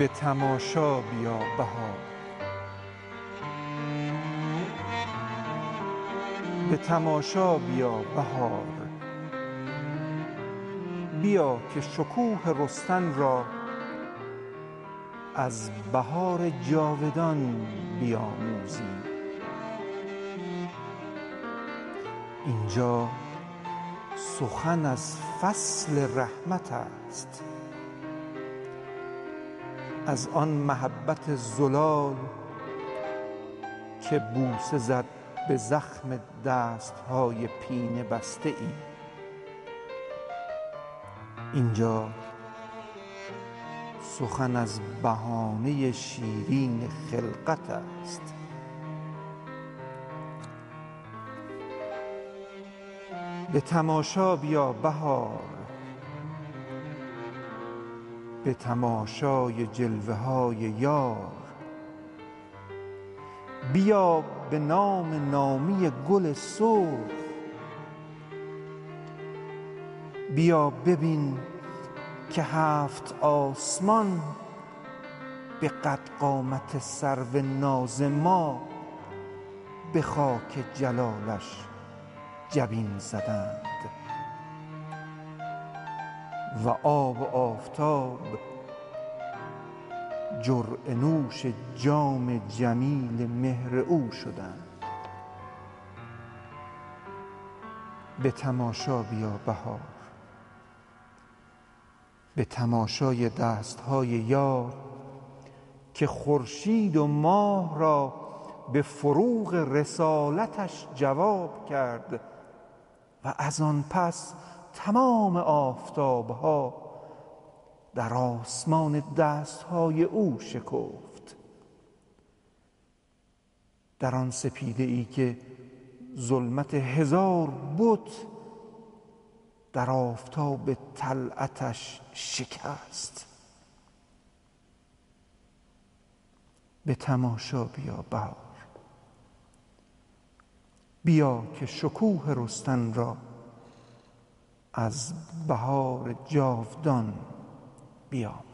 به تماشا بیا بهار، به تماشا بیا بهار. بیا که شکوه رستن را از بهار جاودان بیاموزیم. اینجا سخن از فصل رحمت است، از آن محبت زلال که بوسه زد به زخم دستهای پینه بسته ای. اینجا سخن از بهانه شیرین خلقت است، به تماشا بیا بهار، به تماشای جلوه های یار. بیا به نام نامی گل سرخ، بیا ببین که هفت آسمان به قد قامت سرو ناز ما به خاک جلالش جبین زدند و آب و آفتاب جرعه نوش جام جمیل مهر او شدند. به تماشا بیا بهار، به تماشای دستهای یار که خورشید و ماه را به فروغ رسالتش جواب کرد و از آن پس تمام آفتابها در آسمان دستهای او شکفت. در آن سپیده ای که ظلمت هزار بت در آفتاب طلعتش شکست. به تماشا بیا بهار، بیا که شکوه رستن را از بهار جاودان بیاموزیم.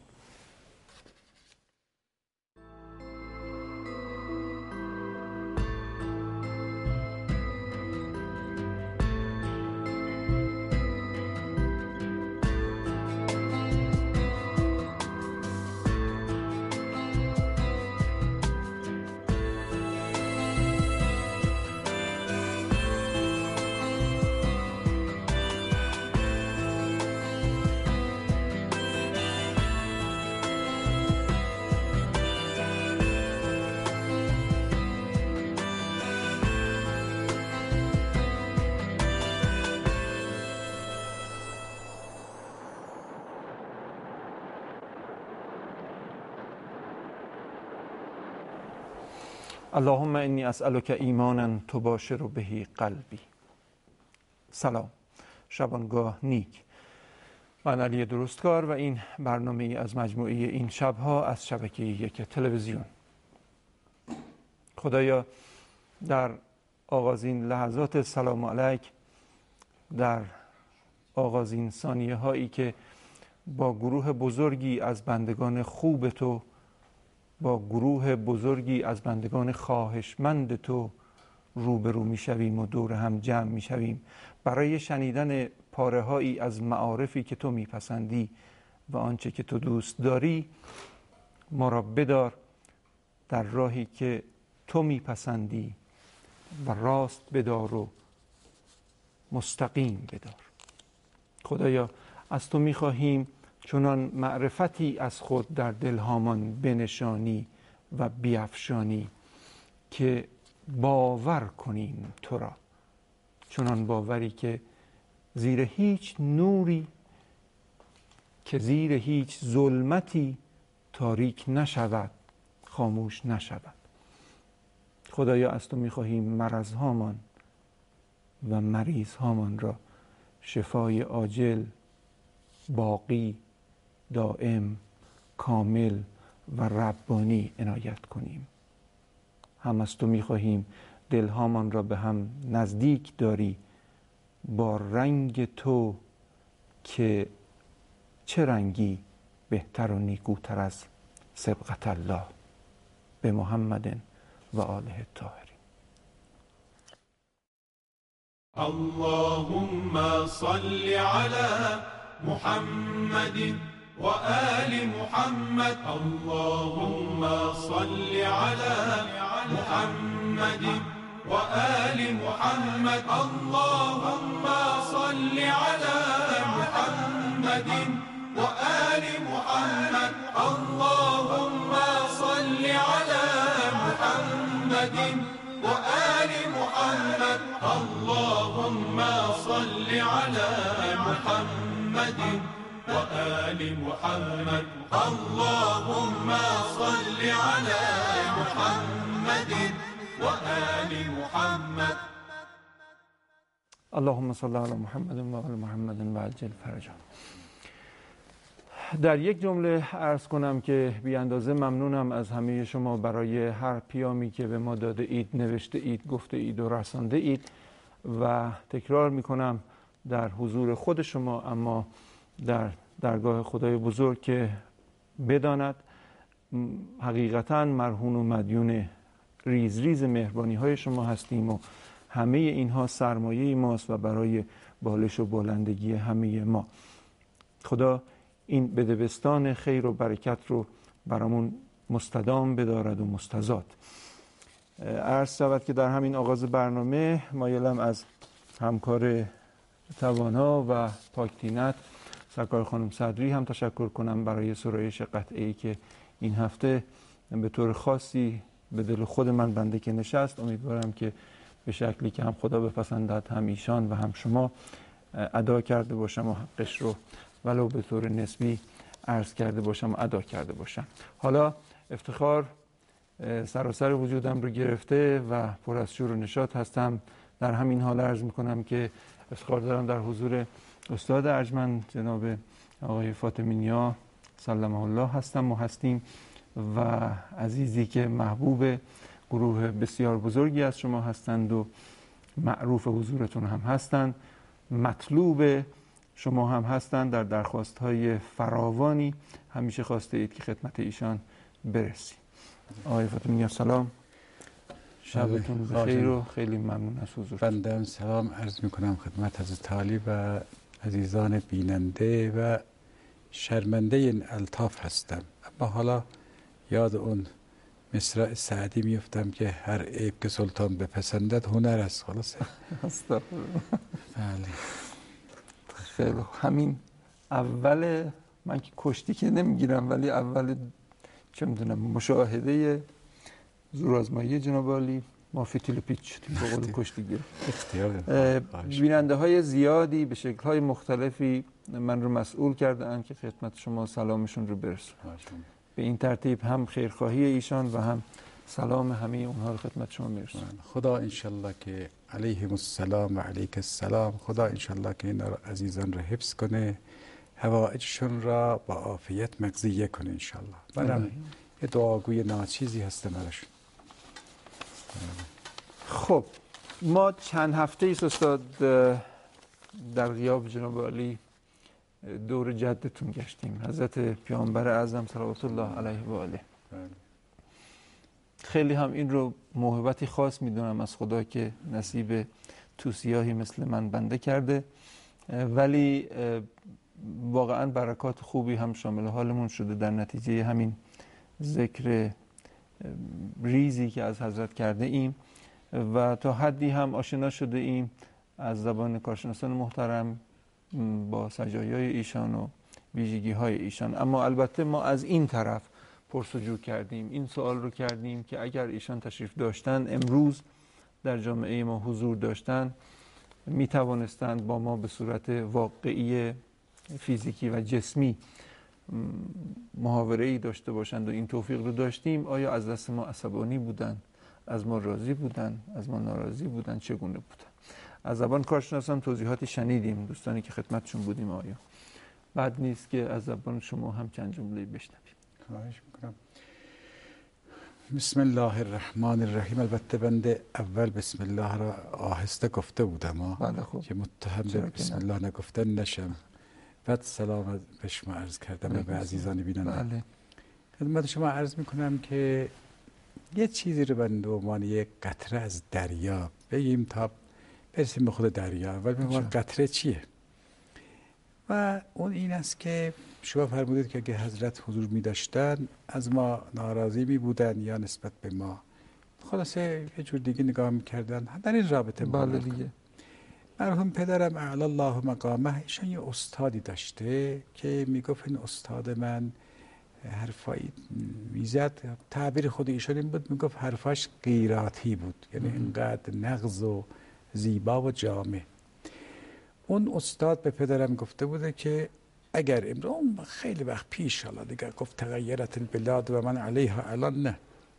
اللهم انی اسألک ایمانا تباشر به قلبی. سلام، شبانگاه نیک. من علی درستکار و این برنامه از مجموعه این شبها از شبکه یک تلویزیون. خدایا در آغازین لحظات سلام علیک، در آغازین ثانیه هایی که با گروه بزرگی از بندگان خوب تو، با گروه بزرگی از بندگان خواهشمند تو روبرو می شویم و دور هم جمع می شویم برای شنیدن پاره هایی از معارفی که تو می پسندی و آنچه که تو دوست داری. ما را بدار در راهی که تو می پسندی و راست بدار و مستقیم بدار. خدایا از تو می خواهیم چنان معرفتی از خود در دلهامان بنشانی و بیفشانی که باور کنیم تو را، چنان باوری که زیر هیچ نوری، که زیر هیچ ظلمتی تاریک نشود، خاموش نشود. خدایا از تو می‌خواهیم مرضهامان و مریضهامان را شفای عاجل، باقی، دائم، کامل و ربانی عنایت کنیم. هم از تو می‌خواهیم دلهامان را به هم نزدیک داری با رنگ تو که چه رنگی بهتر و نیکوتر از سبقة الله به محمد و آله الطاهرین. اللهم صل على محمد وآل محمد. اللهم صل على محمد وآل محمد. اللهم صل على محمد وآل محمد. اللهم صل على محمد وآل محمد. اللهم صل على محمد وآل محمد. اللهم صل على محمد وآل محمد. اللهم صل علی محمد و آل محمد و عجل فرجهم. در یک جمله عرض کنم که بی اندازه ممنونم از همه شما برای هر پیامی که به ما داده اید، نوشته اید، گفته اید و رسانده اید و تکرار میکنم در حضور خود شما، اما در درگاه خدای بزرگ که بداند حقیقتا مرهون و مدیون ریز ریز مهربانی های شما هستیم و همه اینها سرمایه ماست و برای بالش و بلندگی همه ما. خدا این بدبستان خیر و برکت رو برامون مستدام بدارد و مستزاد. عرض شود که در همین آغاز برنامه مایلم از همکار توانا و پاکتینت سرکار خانم صدری هم تشکر کنم برای سرایش قطعه‌ای که این هفته به طور خاصی به دل خود من بنده که نشست. امیدوارم که به شکلی که هم خدا بپسندد هم ایشان و هم شما ادا کرده باشم و حقش رو ولو به طور نسبی عرض کرده باشم و ادا کرده باشم. حالا افتخار سراسر وجودم رو گرفته و پر از شور و نشاط هستم. در همین حال عرض میکنم که افتخار دارم در حضور استاد ارجمند جناب آقای فاطمی نیا سلمه الله هستم و هستیم و عزیزی که محبوب گروه بسیار بزرگی از شما هستند و معروف حضورتون هم هستند، مطلوب شما هم هستند. در درخواست‌های فراوانی همیشه خواسته اید که خدمت ایشان برسیم. آقای فاطمی نیا سلام، شبتون بخیر و خیلی ممنون از حضورتون. بنده هم سلام عرض میکنم خدمت حضرت عالی و عزیزان بیننده و شرمنده این الطاف هستم، اما حالا یاد اون مصرع سعدی میفتم که هر عیب که سلطان بپسندد هنر است. خلاصه استغفرالله. بله خیلی همین اول من که کشتی که نمیگیرم، ولی اول چه میدونم مشاهده زورآزمایی جناب عالی ما فیتیل پیچ به قول کشتی گیر اختیار بیننده های زیادی به شکل های مختلفی من رو مسئول کردن که خدمت شما سلامشون رو برسونم. به این ترتیب هم خیرخواهی ایشان و هم سلام همه اونها رو خدمت شما میرسونم. خدا انشالله که علیهم السلام و علیک السلام، خدا انشالله که این عزیزان رو حفظ کنه، حوائجشون را با عافیت مقضیه کنه انشالله. منم یه دعاگوی ناچیزی هستم براشون. خب ما چند هفته ایست استاد در غیاب جناب عالی دور جدتون گشتیم، حضرت پیامبر اعظم صلوات الله علیه و آله. خیلی هم این رو موهبتی خاص میدونم از خدا که نصیب توسیاهی مثل من بنده کرده، ولی واقعا برکات خوبی هم شامل حالمون شده در نتیجه همین ذکر ریزی که از حضرت کرده ایم و تا حدی هم آشنا شده ایم از زبان کارشناسان محترم با سجایای ایشان و ویژگی های ایشان. اما البته ما از این طرف پرسجو کردیم، این سوال رو کردیم که اگر ایشان تشریف داشتن، امروز در جامعه ما حضور داشتن، می توانستند با ما به صورت واقعی فیزیکی و جسمی محاوره‌ای داشته باشند و این توفیق رو داشتیم، آیا از دست ما عصبانی بودن، از ما راضی بودن، از ما ناراضی بودن، چگونه بودن؟ از زبان کارشناسان توضیحاتی شنیدیم، دوستانی که خدمتشون بودیم. آیا بد نیست که از زبان شما هم چند جمله بشنویم؟ خواهش میکنم. بسم الله الرحمن الرحیم. البته بنده اول بسم الله را آهسته گفته بودم که متهم به بسم الله نگفتن نشم. بعد سلام به شما عرض کردم و به عزیزان بیننده. بله. خدمت شما عرض میکنم که یه چیزی رو به عنوان یک قطره از دریا بگیم تا برسیم به خود دریا. ولی به قطره چیه؟ و اون این است که شما فرمودید که اگه حضرت حضور می داشتن از ما ناراضی می بودن یا نسبت به ما خلاصه یه جور دیگه نگاه می کردن در این رابطه. بله دیگه. مرحوم پدرم اعلی الله مقامه ایشان یه استادی داشته که می گفت این استاد من حرفایی میزد، تعبیر خود ایشان این بود، می گفت حرفاش غیراتی بود، یعنی اینقدر نغز و زیبا و جامع. اون استاد به پدرم گفته بوده که اگر امروز خیلی وقت پیش حالا دیگه گفت تغیرت البلاد و من علیها الان نه،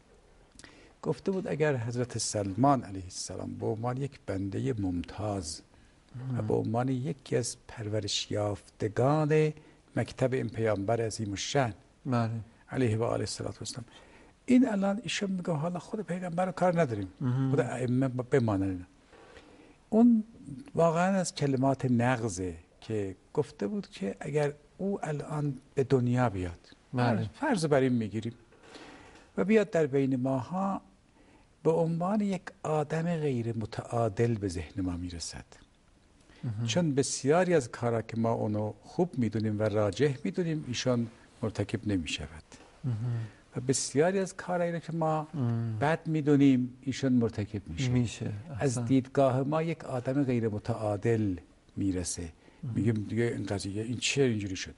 گفته بود اگر حضرت سلمان علیه السلام به عنوان یک بنده ممتاز و به عنوان یکی از پرورش یافتگان مکتب این پیامبر عظیم الشأن علیه و آله السلام، این الان ایشون میگه حالا خود پیغمبر رو کار نداریم، خود ائمه بمانن. اون واقعا از کلمات نغزه که گفته بود که اگر او الان به دنیا بیاد، فرض بر این میگیریم و بیاد در بین ماها، به عنوان یک آدم غیر متعادل به ذهن ما میرسد، چون بسیاری از کارا که ما اونو خوب میدونیم و راجح میدونیم ایشان مرتکب نمیشود و بسیاری از کارهایی که ما بد میدونیم ایشان مرتکب میشه. از دیدگاه ما یک آدم غیر متعادل میرسه، میگیم دیگه این قضیه این چیه اینجوری شده.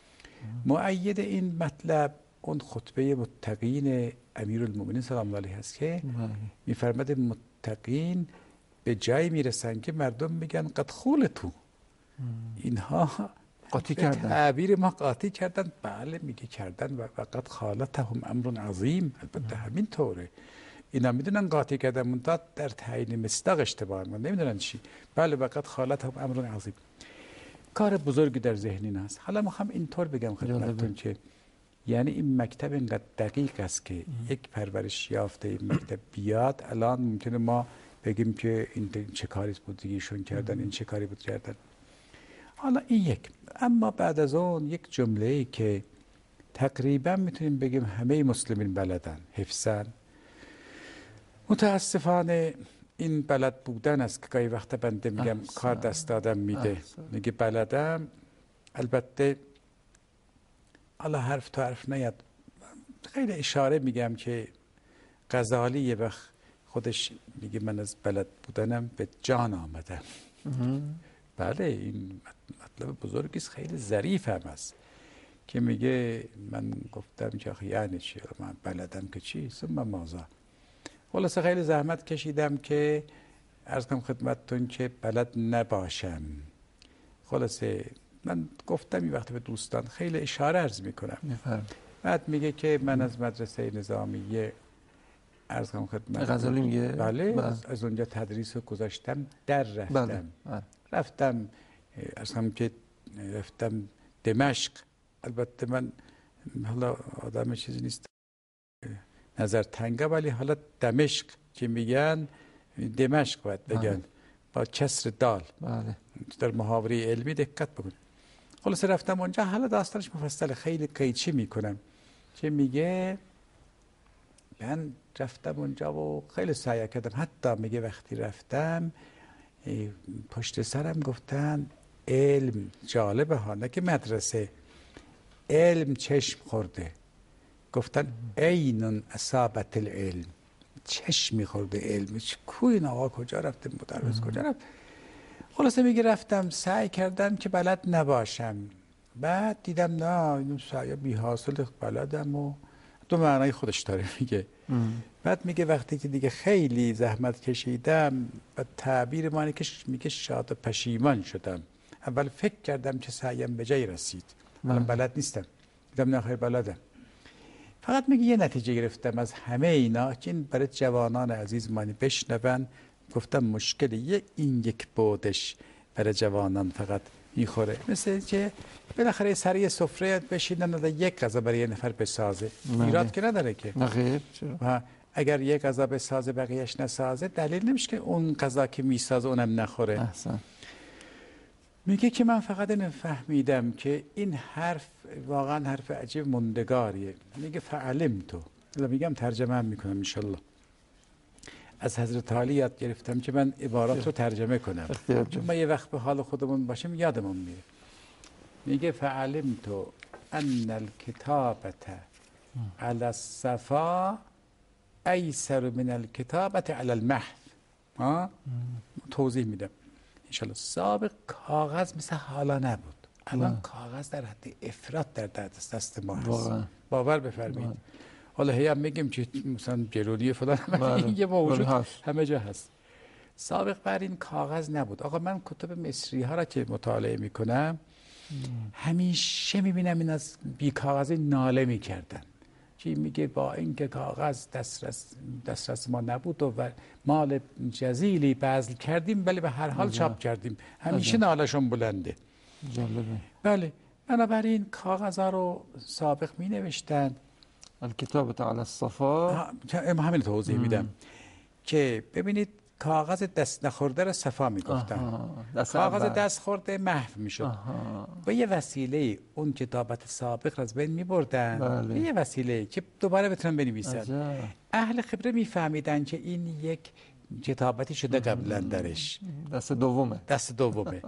مؤید این مطلب اون خطبه متقین امیرالمومنین سلام الله علیه است که میفرماده متقین به جایی میرسن که مردم میگن قد خولتو، اینها قاطی کردن، تعبیر ما قاطی کردن. بله میگه کردن و قد خالتهم امر عظیم، البته همین طوره، اینا میدونن قاطی کردن منتها در تعیین مصداق اشتباه من نمیدونن چی. بله و قد خالتهم امر عظیم، کار بزرگی در ذهن این است. حالا میخوام اینطور بگم خدمتتون که یعنی این مکتب اینقدر دقیق است که یک پرورش یافته این مکتب بیاد، الان ممکنه ما بگیم که این چه کاری بود ایشون کردن، این چه کاری بود کردن. حالا این یک، اما بعد از اون یک جمله‌ای که تقریبا میتونیم بگیم همه مسلمین بلدن حفظن، متاسفانه این بلد بودن است که گاهی وقتا بنده میگم کار دست دادم میده، میگه بلدم. البته حالا حرف تا حرف نیاد، خیلی اشاره میگم که غزالی یه وقت خودش میگه من از بلد بودنم به جان آمدم. بله این مطلب بزرگی است، خیلی ظریف هم است که میگه من گفتم که آخه یعنی چی، من بلدم که چی، ثم ماذا. خلاصه خیلی زحمت کشیدم که عرض کنم خدمتتون که بلد نباشم. خلاصه من گفتم این وقت به دوستان خیلی اشاره عرض میکنم. بعد میگه که من از مدرسه نظامیه عرض کنم خدمت غزالی میگه بله از اونجا تدریس رو گذاشتم در رفتم. رفتم عرض کنم که رفتم دمشق. البته من حالا آدم چیزی نیست نظر تنگه، ولی حالا دمشق که میگن دمشق باید بگن با کسر دال. در محاوره علمی دقت بکن. خلاص رفتم اونجا، حالا داستانش مفصل خیلی قیچی میکنم که میگه من رفتم اونجا و خیلی سعی کردم، حتی میگه وقتی رفتم پشت سرم گفتن علم جالبه ها، نه که مدرسه، علم چشم خورده، گفتن عین اصابت العلم، چشمی خورده علم. کوی این آقا کجا رفته، مدرس کجا رفت؟ خلاصه میگه رفتم سعی کردم که بلد نباشم، بعد دیدم نه این سعی بی حاصل بلدم و دو معنای خودش داره میگه. بعد میگه وقتی که دیگه خیلی زحمت کشیدم و تعبیر معنی که میگه شاد و پشیمان شدم. اول فکر کردم که سعیم به جای رسید، من بلد نیستم، دیدم نه خیر بلدم. فقط میگه یه نتیجه گرفتم از همه اینا که این برای جوانان عزیز مانی بشنون. گفتم مشکل این یک بودش برای جوانان فقط میخوره، مثل که بالاخره سر سفره بشینن و یک غذا برای یه نفر بسازه، ایراد که نداره که. نخیر و اگر یک غذا بسازه بقیهش نسازه، دلیل نمیشه که اون غذا که میسازه اونم نخوره. احسن. میگه که من فقط اینو فهمیدم که این حرف واقعا حرف عجیب موندگاریه. میگه فعلم تو، میگم ترجمه هم میکنم انشالله. از حضرت علی یاد گرفتم که من عبارات رو ترجمه کنم، چون ما یه وقت به حال خودمون باشیم یادمون میره. میگه فعلم تو ان الکتابت علی الصفا ایسر من الکتابت علی المحو. توضیح میدم انشالله. سابق کاغذ مثل حالا نبود، الان کاغذ در حد افراط در دست ما هست. باور بفرمایید. حالا هی هم میگیم که مثلا گرونی فلان این یه موجود همه جا هست. سابق بر این کاغذ نبود. آقا من کتب مصری ها را که مطالعه میکنم همیشه میبینم این از بی کاغذی ناله میکردن که میگه با اینکه کاغذ دسترس ما نبود و مال جزیلی بذل کردیم ولی به هر حال چاپ کردیم. همیشه نالشون بلنده. جالبه. بله، بنابراین کاغذها رو سابق می نوشتن. الکتابت علی الصفا، همین توضیح میدم که ببینید کاغذ دست نخورده رو صفا میگفتن، کاغذ دست خورده محو میشد. با یه وسیله اون کتابت سابق را از بین میبردن. بله. یه وسیله که دوباره بتونن بنویسن. اهل خبره میفهمیدن که این یک کتابتی شده قبلا درش، دست دومه.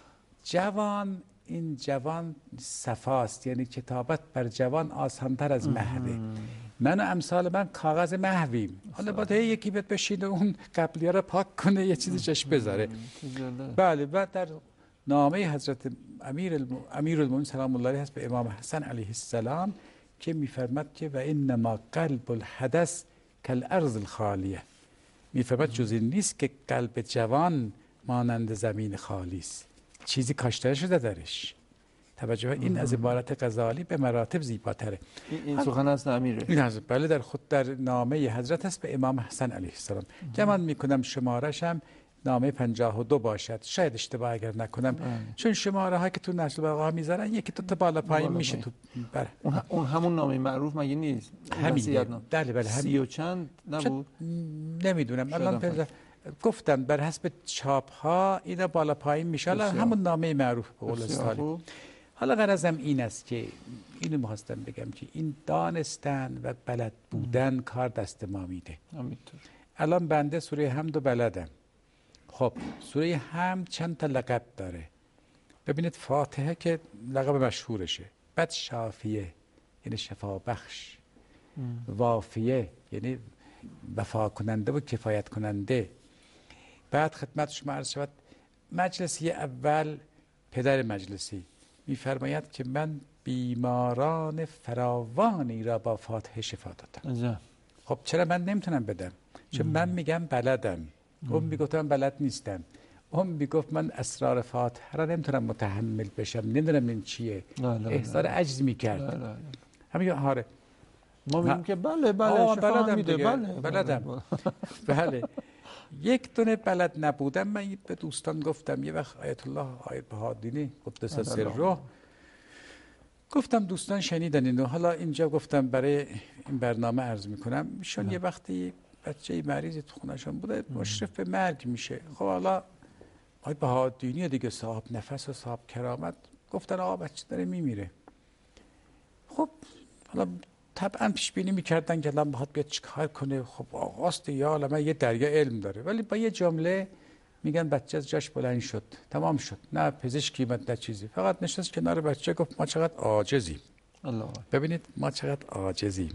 این جوان صفاست، یعنی کتابت بر جوان آسانتر از محوه. من و امثال من کاغذ محویم. حالا باید یکی بیاد بشینه اون قبلی‌ها رو پاک کنه، یه چیزی جاش بذاره. بله. بعد در نامه حضرت امیرالمومنین سلام الله علیه هست به امام حسن علیه السلام که میفرماد که و انما قلب الحدث کالارض الخالیه. میفرماد جز این نیست که قلب جوان مانند زمین خالی است، چیزی کاشته شده درش. توجه، این از عبارت غزالی به مراتب زیباتره. این سخن از امیره. این حضرت بله در خود در نامه حضرت است به امام حسن علیه السلام. گمان میکنم شمارش هم نامه 52 باشد، شاید اشتباه اگر نکنم. چون شماره ها که تو نشر البلاغه میذارن یکی تو بالا پایین میشه تو. اون همون نامه معروف مگه نیست؟ همین. بله سی و چند نبود؟ نمیدونم الان گفتم بر حسب چاپ ها اینا بالا پایین میشه. همون نامه معروف به قول استالی. حالا غرضم این است که اینو می‌خواستم بگم که این دانستن و بلد بودن کار دست ما میده. الان بنده سوره حمد بلدم. خب سوره حمد چند تا لقب داره؟ ببینید فاتحه که لقب مشهورشه، بعد شافیه یعنی شفا بخش، وافیه یعنی وفا کننده و کفایت کننده. بعد خدمت شما عرض شود مجلسی اول پدر مجلسی میفرماید که من بیماران فراوانی را با فاتحه شفا دادم. خب چرا من نمیتونم بدم؟ چون من میگم بلدم، اون میگفتم بلد نیستم، اون میگفت من اسرار فاتحه را نمیتونم متحمل بشم، نمیدونم این چیه. احساس عجز میکرد. همین هاره ما میگیم که بله بلدم. بله. یک دونه بلد نبودم. من به دوستان گفتم یه وقت آیت الله بهادینی قدس سره گفتم دوستان شنیدن اینو، حالا اینجا گفتم برای این برنامه عرض میکنم. ایشون یه وقتی بچه مریض تو خونه‌شون بوده مشرف به مرگ میشه. خب حالا آیت بهادینی دیگه صاحب نفس و صاحب کرامت گفتن آقا بچه داره میمیره. خب حالا طبعا پیش بینی میکردن که الان باید بیاد چیکار کنه. خب آقاست یا عالمه یه دریا علم داره، ولی با یه جمله میگن بچه از جاش بلند شد، تمام شد. نه پزشکی نه چیزی، فقط نشست کنار بچه گفت ما چقدر عاجزیم. ببینید ما چقدر عاجزیم.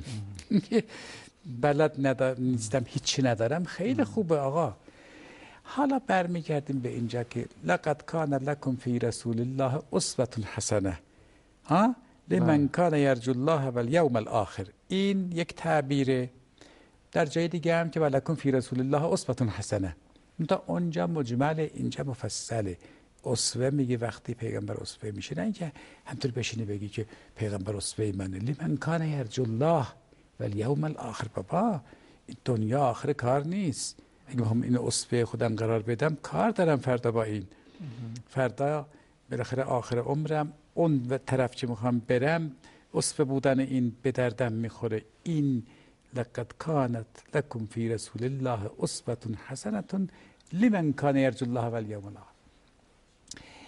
بلد نیستم، هیچی ندارم. خیلی خوبه آقا. حالا برمیگردیم به اینجا که لقد کان لکم فی رسول الله اسوة حسنه لمن کان یرجو الله والیوم الاخر. این یک تعبیره. در جای دیگه هم که ولکم فی رسول الله اسوة حسنه، تا اونجا مجمل اینجا مفصله. اسوه میگه وقتی پیغمبر اسوه میشه، نه اینکه همطور بشینی بگی که پیغمبر اسوه منه. لمن کان یرجو الله والیوم الاخر. بابا این دنیا آخر کار نیست. اگه هم این اسوه خودم قرار بدم کار دارم فردا با این. فردا بالاخره آخر عمرم اون و طرف که میخوام برم اسوه بودن این به دردم میخوره. این لقد کانت لکم فی رسول الله اسوة حسنة لمن کان یرجو الله والیوم الاخر.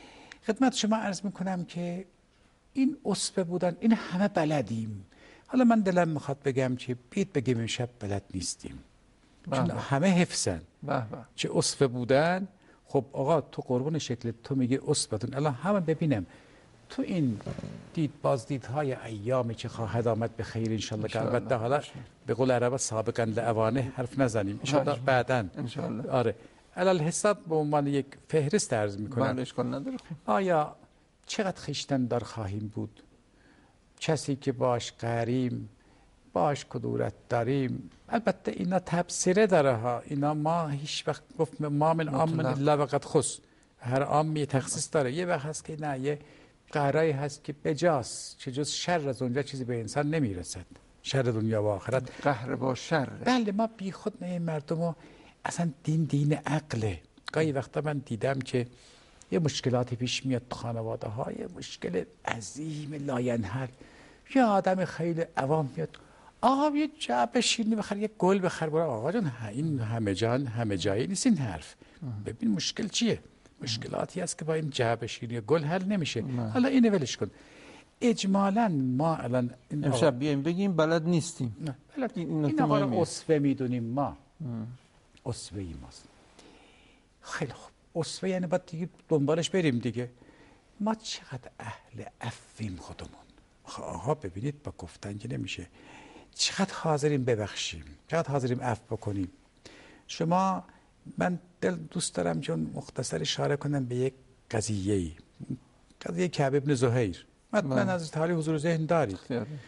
خدمت شما عرض میکنم که این اسوه بودن، این همه بلدیم. حالا من دلم میخواد بگم که بیت بگیم امشب بلد نیستیم، چون همه حفظن. چه اسوه بودن. خب آقا تو قربون شکل تو میگی اسوه‌تون، الان همه ببینم تو این بازدیدهای ایامی که خواهد آمد به خیر انشالله، که البته حالا به قول عربا سابقا لعوانه حرف نزنیم انشالله بعداً انشالله. آره علل حساب به عنوان یک فهرست عرض میکنم. اشکال نداره. آیا چقدر خویشتن‌دار خواهیم بود؟ کسی که باش قریم، باش کدورت داریم. البته اینا تبصره داره ها، اینا ما هیچ وقت گفت ما من عام الا وقد خص، هر عامی تخصیص داره. یه وقت هست که نه، یه قرایی هست که بجاست، چه جز شر از اونجا چیزی به انسان نمیرسد، شر دنیا و آخرت. قهر با شر. بله ما بی خود نه مردم، اصلا دین عقله. گاهی وقتا من دیدم که یه مشکلاتی پیش میاد تو خانواده ها، یه مشکل عظیم لاینحل، یه آدم خیلی عوام میاد آقا یه جعبه شیرینی بخر، یه گل بخر. برای آقا جان این همه جایی نیست این حرف. ببین مشکل چیه؟ مشکلاتی هست که با این جعبه شیرینی گل حل نمیشه. حالا اینو ولش کن. اجمالا ما الان امشب بیایم بگیم بلد نیستیم. نه بلد این آقا رو اسوه میدونیم ما. اسوه ای ماست. خیلی خوب. اسوه یعنی باید دیگه دنبالش بریم دیگه. ما چقدر اهل عفویم خودمون. آقا ببینید با گفتن که نمیشه. چقدر حاضریم ببخشیم، چقدر حاضریم عفو بکنیم. شما من دوست دارم چون مختصر اشاره کنم به یک قضیه کعب ابن زهیر. من از حالی حضور ذهن دارید.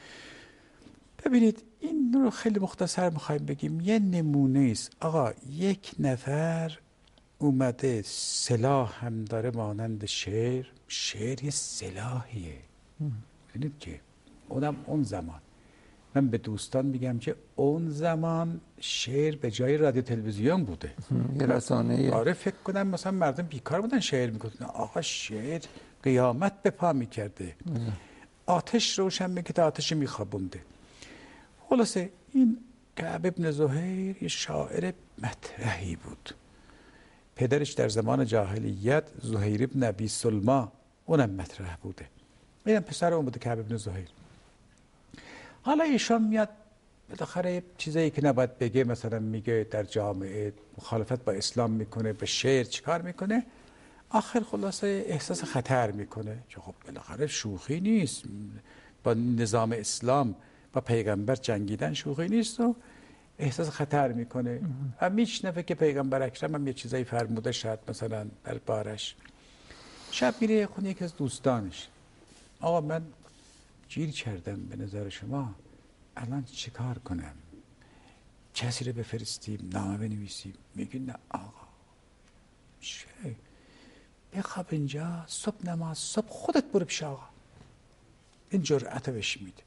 ببینید این رو خیلی مختصر میخوایم بگیم. یه نمونه است. آقا یک نفر اومده سلاح هم داره مانند شعر یه سلاحیه. ببینید که اون زمان من به دوستان میگم که اون زمان شعر به جای رادیو تلویزیون بوده، یه رسانه‌ای. آره فکر کنم مثلا مردم بیکار بودن شعر میگفتن. آقا شعر قیامت به پا میکرده، آتش روشن میکرده، آتش میخوابونده. خلاصه این کعب ابن زهیر یه شاعر مطرحی بود. پدرش در زمان جاهلیت زهیر ابن ابی سلما اونم مطرح بوده. اینم پسر اون بوده کعب ابن زهیر. حالا ایشان میاد بالاخره چیزایی که نباید بگه مثلا میگه در جامعه مخالفت با اسلام میکنه، به شعر چیکار میکنه. آخر خلاصه احساس خطر میکنه که خب بالاخره شوخی نیست، با نظام اسلام با پیغمبر جنگیدن شوخی نیست و احساس خطر میکنه. و میشنفه که پیغمبر اکرم هم یه چیزایی فرموده شاید مثلا در بارش. شب میره خونه یکی از دوستانش. آقا من گیر کردم، به نظر شما الان چیکار کنم؟ کسی رو بفرستیم، نامه بنویسیم؟ میگه نه آقا چه؟ بخواب اینجا، صبح نماز، صبح خودت برو پیش آقا. این جرأت بهش میده.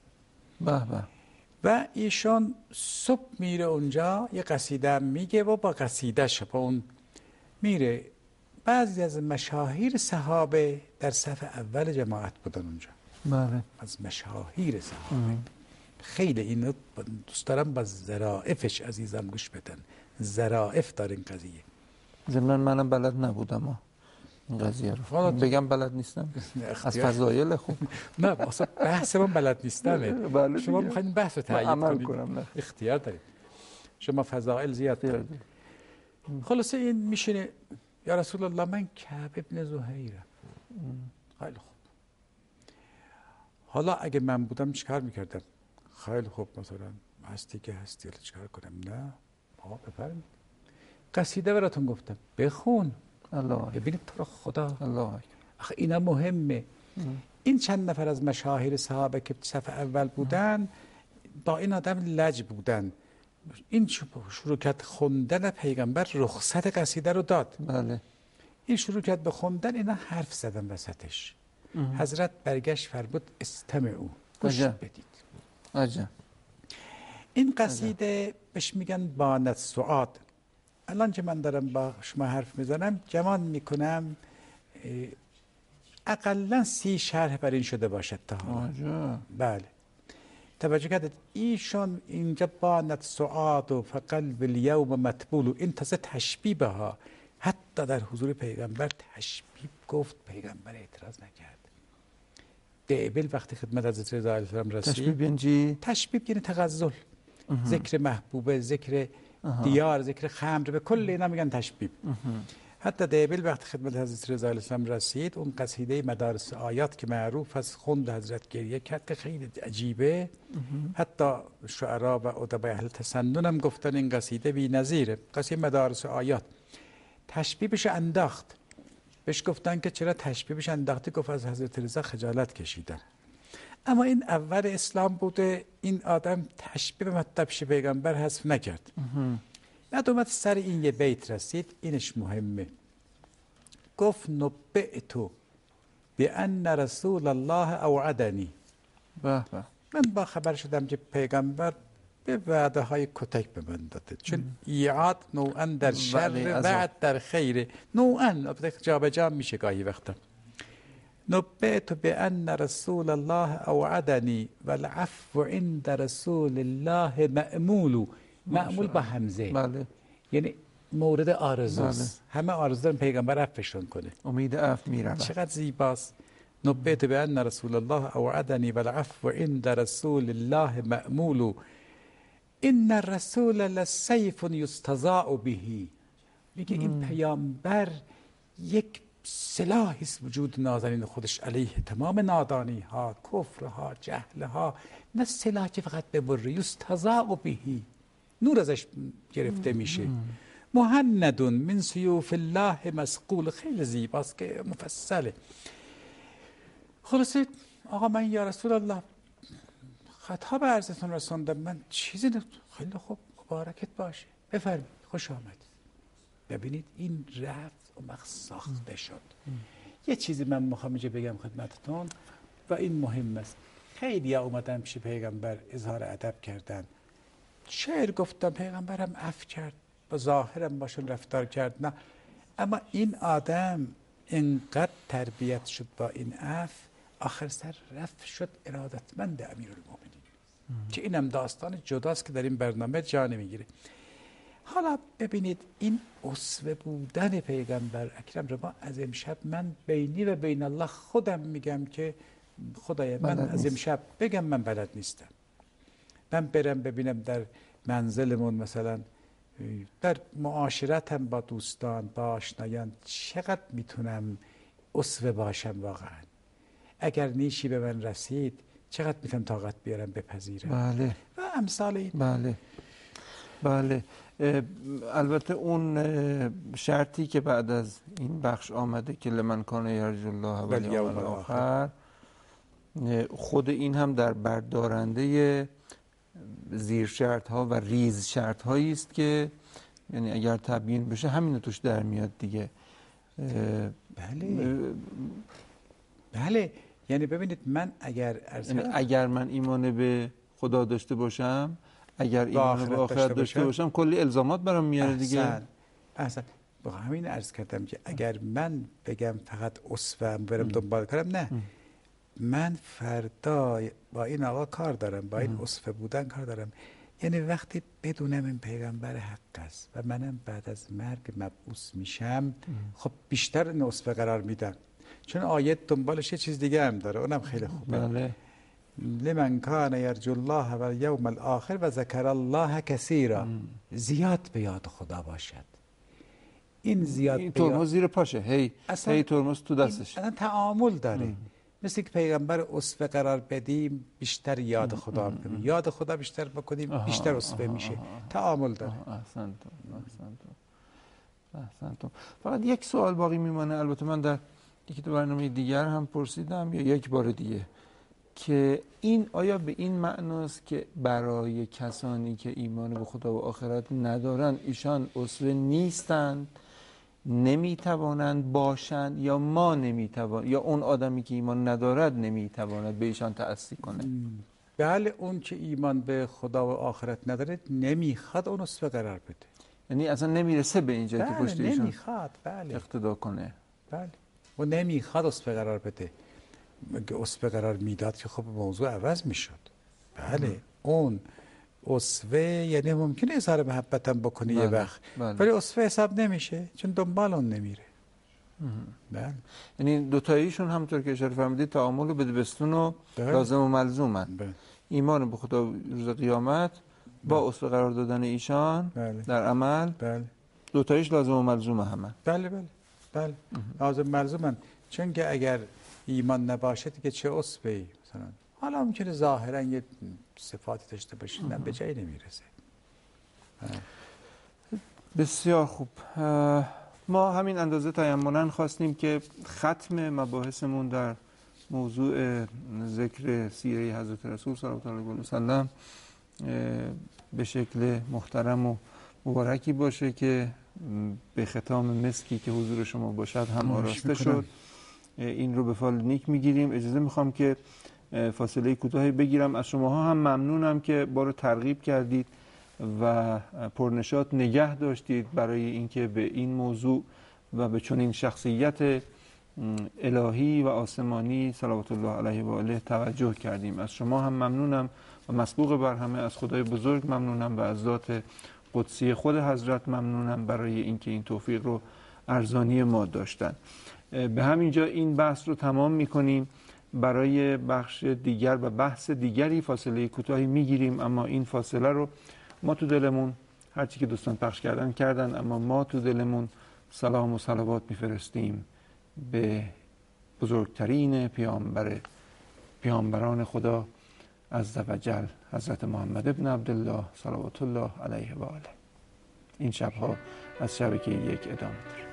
و ایشان صبح میره اونجا، یه قصیده میگه و با قصیده با اون میره. بعضی از مشاهیر صحابه در صف اول جماعت بودن اونجا. بله. از مشاهیر صحابه. خیلی اینو دوست دارم با ظرافش عزیزم گوش بدن. ظرافت داره این قضیه. ضمن منم بلد نبودم این قضیه رو بگم بلد نیستم از فضایل خوب. نه اصلا بحث من بلد نیستمه. شما میخواین بحث رو تایید کنید، اختیار دارید. شما فضائل زیاد دارید. خلاصه این میشینه یا رسول الله من کعب ابن زهیرم. خیلی خوب. حالا اگه من بودم چیکار میکردم؟ خیلی خوب مثلا هستی که هستی، چیکار کنم؟ نه آقا بفرمایید قصیده براتون گفتم بخون. الله ببینید تو رو خدا. الله آخه اینا مهمه. این چند نفر از مشاهیر صحابه که صف اول بودن با این آدم لج بودن. این شروع کرد خوندن، پیغمبر رخصت قصیده رو داد. بله. این شروع کرد به خوندن، اینا حرف زدن وسطش. حضرت برگشت فرمود استمعوا، گوش بدید. عجب. این قصیده بهش میگن بانت سعاد. الان که من دارم با شما حرف میزنم گمان میکنم اقلا 30 شرح بر این شده باشد تا حالا. بله. توجه کردید ایشان اینجا بانت سعاد و فقلب الیوم مطبول، این تازه تشبیه ها حتی در حضور پیغمبر تشبیه تشبیب گفت پیغمبر اعتراض نکرد. دیبل وقتی خدمت حضرت رضا علیه السلام رسید، تشبیب یعنی چی؟ تشبیب یعنی تغزل، ذکر محبوبه، ذکر دیار، ذکر خمر، به کل اینا میگن تشبیب. حتی دیبل وقتی خدمت حضرت رضا علیه السلام رسید، اون قصیده مدارس آیات که معروف از خوند حضرت گریه کرد که خیلی عجیبه. حتی شعرا و ادبای اهل تسنن هم گفتن این قصیده بی‌نظیره، قصیده مدارس آیات. تشبیبش انداخت، بهش گفتن که چرا تشبیبش انداختی؟ گفت از حضرت رضا خجالت کشیدن. اما این اول اسلام بوده، این آدم تشبیه مطلب پیغمبر حذف نکرد. بعد اومد سر این یه بیت رسید، اینش مهمه. گفت نبئتو بأن رسول الله اوعدنی. به به. من با خبر شدم که پیغمبر به وعده های کتک به من داده، چون ایعاد نوعا در شر، وعد در خیر، نوعا جابجا میشه گاهی وقتا. نبئت بأن رسول الله اوعدنی والعفو عند رسول الله مأمول. مأمول با همزه، بله. یعنی مورد آرزوست. همه آرزو دارن پیغمبر عفوشون کنه، امید عفو میرود. چقدر زیباست. نبئت بأن رسول الله اوعدنی والعفو عند رسول الله مأمول. این الرسول لسیف یستضاء به. میگه این پیامبر یک سلاحی است وجود نازنین خودش علیه تمام نادانی ها، کفر ها، جهل ها. نه سلاح که فقط ببره، یستضاء به، نور ازش گرفته میشه. مهند من سیوف الله مسقول. خیلی زیباست که مفصله. خلاصه آقا من یا رسول الله خطا به عرضتون رسوندم، من چیزی خیلی خوب، مبارکت باشه، بفرمایید، خوش آمد. ببینید این رفت و ساخته شد. یه چیزی من میخوام اینجا بگم خدمتتون و این مهم است. خیلی ها اومدن پیش پیغمبر اظهار ادب کردن، شعر گفتم، پیغمبرم عفو کرد، با ظاهرم باشون رفتار کرد. نه، اما این آدم اینقدر تربیت شد با این عفو، آخر سر رفت شد ارادتمند امیرالمومنین، که اینم داستان جداست که در این برنامه جا نمیگیره. حالا ببینید این اسوه بودن پیغمبر اکرم رو ما از امشب، من بینی و بین الله خودم میگم که خدای من از امشب بگم من بلد نیستم. من برم ببینم در منزلمون مثلا، در معاشرتم با دوستان، با آشنایان، چقدر میتونم اسوه باشم واقعا. اگر نیشی به من رسید چقدر میتونم طاقت بیارم بپذیرم. بله. و امثال این. بله بله. البته اون شرطی که بعد از این بخش آمده که لمن کان یرجو الله و الیوم الاخر، خود این هم در بردارنده زیر شرط ها و ریز شرط هایی است که یعنی اگر تبیین بشه همین توش در میاد دیگه. بله یعنی ببینید من اگر من ایمان به خدا داشته باشم، اگر ایمان به آخرت داشته باشم، کلی الزامات برام میاره دیگه. احسن. با همین عرض کردم که اگر من بگم فقط اسوه‌ام برم دنبال کنم، نه، من فردا با این آقا کار دارم، با این اسوه بودن کار دارم. یعنی وقتی بدونم این پیغمبر حق است و منم بعد از مرگ مبعوث میشم، خب بیشتر این اسوه قرار میدم، چون آیت دنبالش یه چیز دیگه هم داره، اونم خیلی خوبه. بله. لمن کان یرجو الله و الیوم الاخر و ذکر الله کثیرا. زیاد به یاد خدا باشد. این زیاد این ترمز زیر پاشه، هی ترمز تو دستش. اصلا تعامل داره. مثل که پیغمبر اسوه قرار بدیم بیشتر یاد خدا بکنیم، یاد خدا بیشتر بکنیم بیشتر اسوه میشه. تعامل داره. احسنتم. فقط یک سوال باقی میمانه، البته من در یکی دو برنامه دیگر هم پرسیدم یا یک بار دیگه، که این آیا به این معناست که برای کسانی که ایمان به خدا و آخرت ندارن ایشان اسوه نیستند، نمیتوانند باشند، یا ما نمیتوان، یا اون آدمی که ایمان ندارد نمیتواند به ایشان تأثیر کنه؟ بله، اون که ایمان به خدا و آخرت نداره نمیخواد اون اسوه قرار بده، یعنی اصلا نمیرسه به اینجا که پشت ایشان نمیخواد. بله اقتدا کنه. بله، و نمیخواد اسوه قرار بده. اگه اسوه قرار میداد که خب موضوع عوض میشد. بله اون اسوه یعنی ممکنه اظهار محبتم بکنی یه وقت، ولی اسوه حساب نمیشه چون دنبال اون نمیره. بله. یعنی دوتاییشون همونطور که اشاره فرمودید تعامل و بدبستون و لازم و ملزومن. ایمان به خدا روز قیامت با اصل قرار دادن ایشان در عمل دوتاییش لازم و ملزوم همه. بله لازم ملزومن، چون که اگر ایمان نباشه دیگه چه اصلی مثلا حالا ممکنه ظاهرا یه صفاتی داشته باشه نه به جایی نمیرسه. بسیار خوب. ما همین اندازه تیمنا خواستیم که ختم مباحثمون در موضوع ذکر سیره حضرت رسول صلی الله علیه و سلم به شکل محترم و مبارکی باشه که به ختام مسکی که حضور شما باشد هم آراسته شد. این رو به فال نیک میگیریم. اجازه میخوام که فاصله کوتاهی بگیرم. از شماها هم ممنونم که ما رو ترغیب کردید و پرنشاط نگه داشتید برای اینکه به این موضوع و به چنین شخصیت الهی و آسمانی صلوات الله علیه و آله توجه کردیم. از شما هم ممنونم و مسبوق بر همه از خدای بزرگ ممنونم و از ذات قدسی خود حضرت ممنونم برای اینکه این توفیق رو ارزانی ما داشتن. به همینجا این بحث رو تمام میکنیم. برای بخش دیگر و بحث دیگری فاصله کوتاهی میگیریم، اما این فاصله رو ما تو دلمون هرچی که دوستان پخش کردن اما ما تو دلمون سلام و صلوات میفرستیم به بزرگترین پیامبران خدا عزوجل حضرت محمد ابن عبدالله صلوات الله علیه و آله. این شبها از شبکه یک ادامه داره.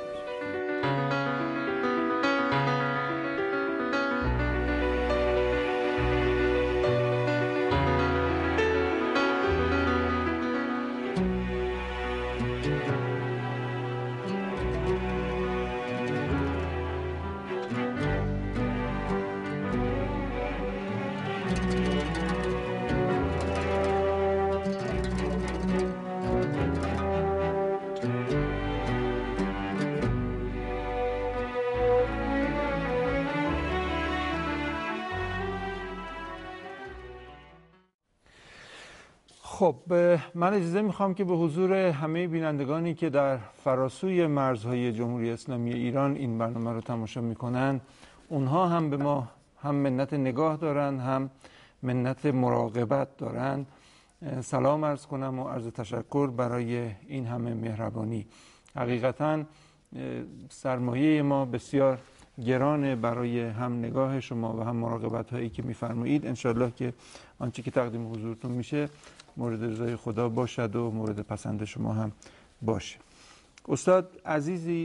خب من اجازه میخوام که به حضور همه بینندگانی که در فراسوی مرزهای جمهوری اسلامی ایران این برنامه رو تماشا میکنن، اونها هم به ما هم منت نگاه دارن هم منت مراقبت دارن، سلام عرض کنم و عرض تشکر برای این همه مهربانی. حقیقتا سرمایه ما بسیار گرانه برای هم نگاه شما و هم مراقبت هایی که میفرمایید. انشالله که آنچه که تقدیم حضورتون میشه مورد رضای خدا باشد و مورد پسند شما هم باشه. استاد عزیزی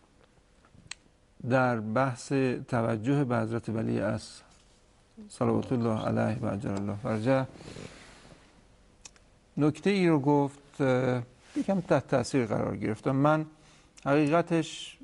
در بحث توجه به حضرت ولی اصر صلوات الله علیه و عجل الله فرجه نکته ای رو گفت، یکم تحت تاثیر قرار گرفتم. من حقیقتش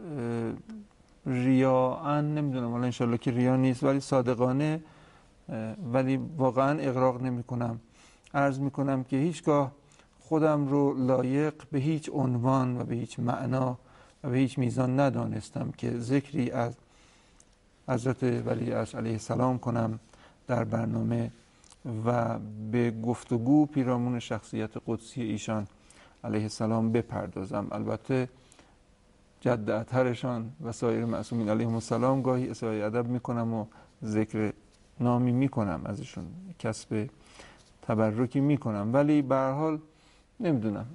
ریاءن نمیدونم، ولی انشالله که ریا نیست، ولی صادقانه ولی واقعا اغراق نمی کنم. عرض می کنم که هیچگاه خودم رو لایق به هیچ عنوان و به هیچ معنا و به هیچ میزان ندانستم که ذکری از حضرت ولی اصر علیه السلام کنم در برنامه و به گفتگو پیرامون شخصیت قدسی ایشان علیه السلام بپردازم. البته جد اطهرشان و سایر معصومین علیهم السلام گاهی اظهار ادب میکنم و ذکر نامی میکنم ازشون، کسب تبرکی میکنم، ولی به هر حال نمیدونم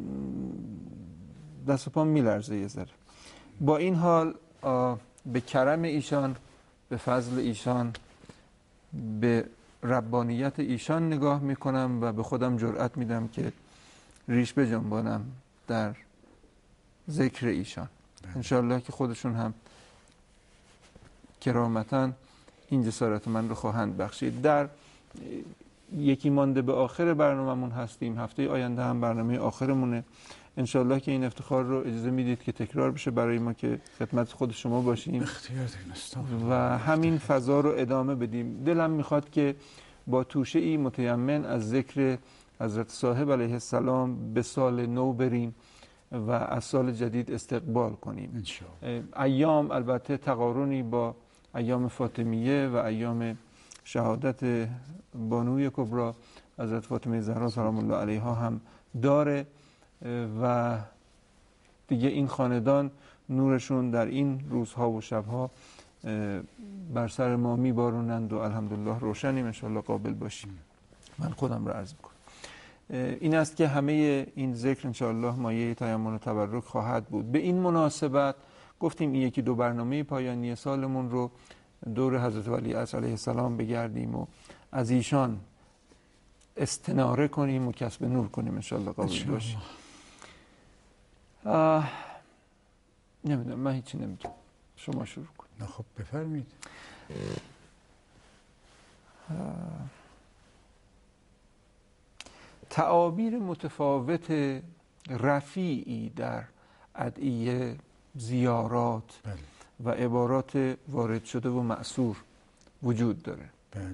دست و پام میلرزه یه ذره. با این حال به کرم ایشان، به فضل ایشان، به ربانیت ایشان نگاه میکنم و به خودم جرأت میدم که ریش بجنبانم در ذکر ایشان. انشاءالله که خودشون هم کرامتاً این جسارت من رو خواهند بخشید. در یکی مانده به آخر برنامه‌مون هستیم. هفته آینده هم برنامه آخرمونه. انشاءالله که این افتخار رو اجازه میدید که تکرار بشه برای ما که خدمت خود شما باشیم و همین فضا رو ادامه بدیم. دلم میخواد که با توشه ای متیمن از ذکر حضرت صاحب علیه السلام به سال نو بریم و از سال جدید استقبال کنیم. ایام البته تقارنی با ایام فاطمیه و ایام شهادت بانوی کبری حضرت فاطمه زهرا سلام الله علیها هم داره و دیگه این خاندان نورشون در این روزها و شبها بر سر ما میبارونند و الحمدلله روشنیم، انشاءالله قابل باشیم. من خودم را عرض میکنم. این است که همه این ذکر انشاءالله مایه تیمم و تبرک خواهد بود. به این مناسبت گفتیم این یکی دو برنامه پایانی سالمون رو دور حضرت ولیعصر علیه السلام بگردیم و از ایشان استناره کنیم و کسب نور کنیم انشاءالله قابل باشیم. نمیدونم، من هیچی نمیگم، شما شروع کنید. نه خب بفرمید. تعابیر متفاوت رفیعی در ادعیه، زیارات و عبارات وارد شده و مأثور وجود داره. بله.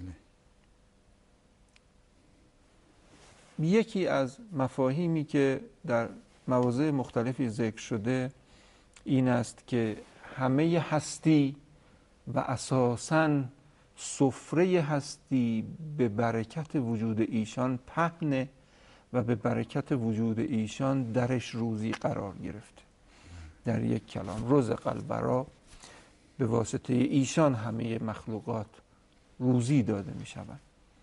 یکی از مفاهیمی که در مواضع مختلفی ذکر شده این است که همه هستی و اساساً سفره هستی به برکت وجود ایشان پهنه و به برکت وجود ایشان درش روزی قرار گرفته. در یک کلام رزق الورا، به واسطه ایشان همه مخلوقات روزی داده می شود.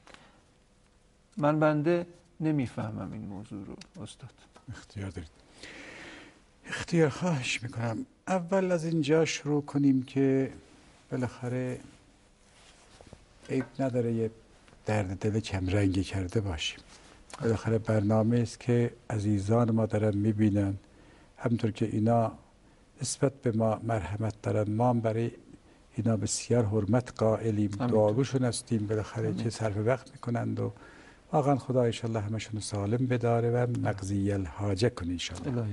من بنده نمیفهمم این موضوع رو استاد. اختیار دارید. اختیار خواهش میکنم. اول از اینجا شروع کنیم که بالاخره عیب نداره یه درد دل کمرنگی کرده باشیم. بالاخره برنامه است که عزیزان ما دارن میبینن، همونطور که اینا نسبت به ما مرحمت دارن، ما برای اینا بسیار حرمت قائلیم، دعاگوشون هستیم. بالاخره چه صرف وقت میکنند و واقعا خدا انشالله همشون سالم بداره و مقضی الحاجه کنه انشالله.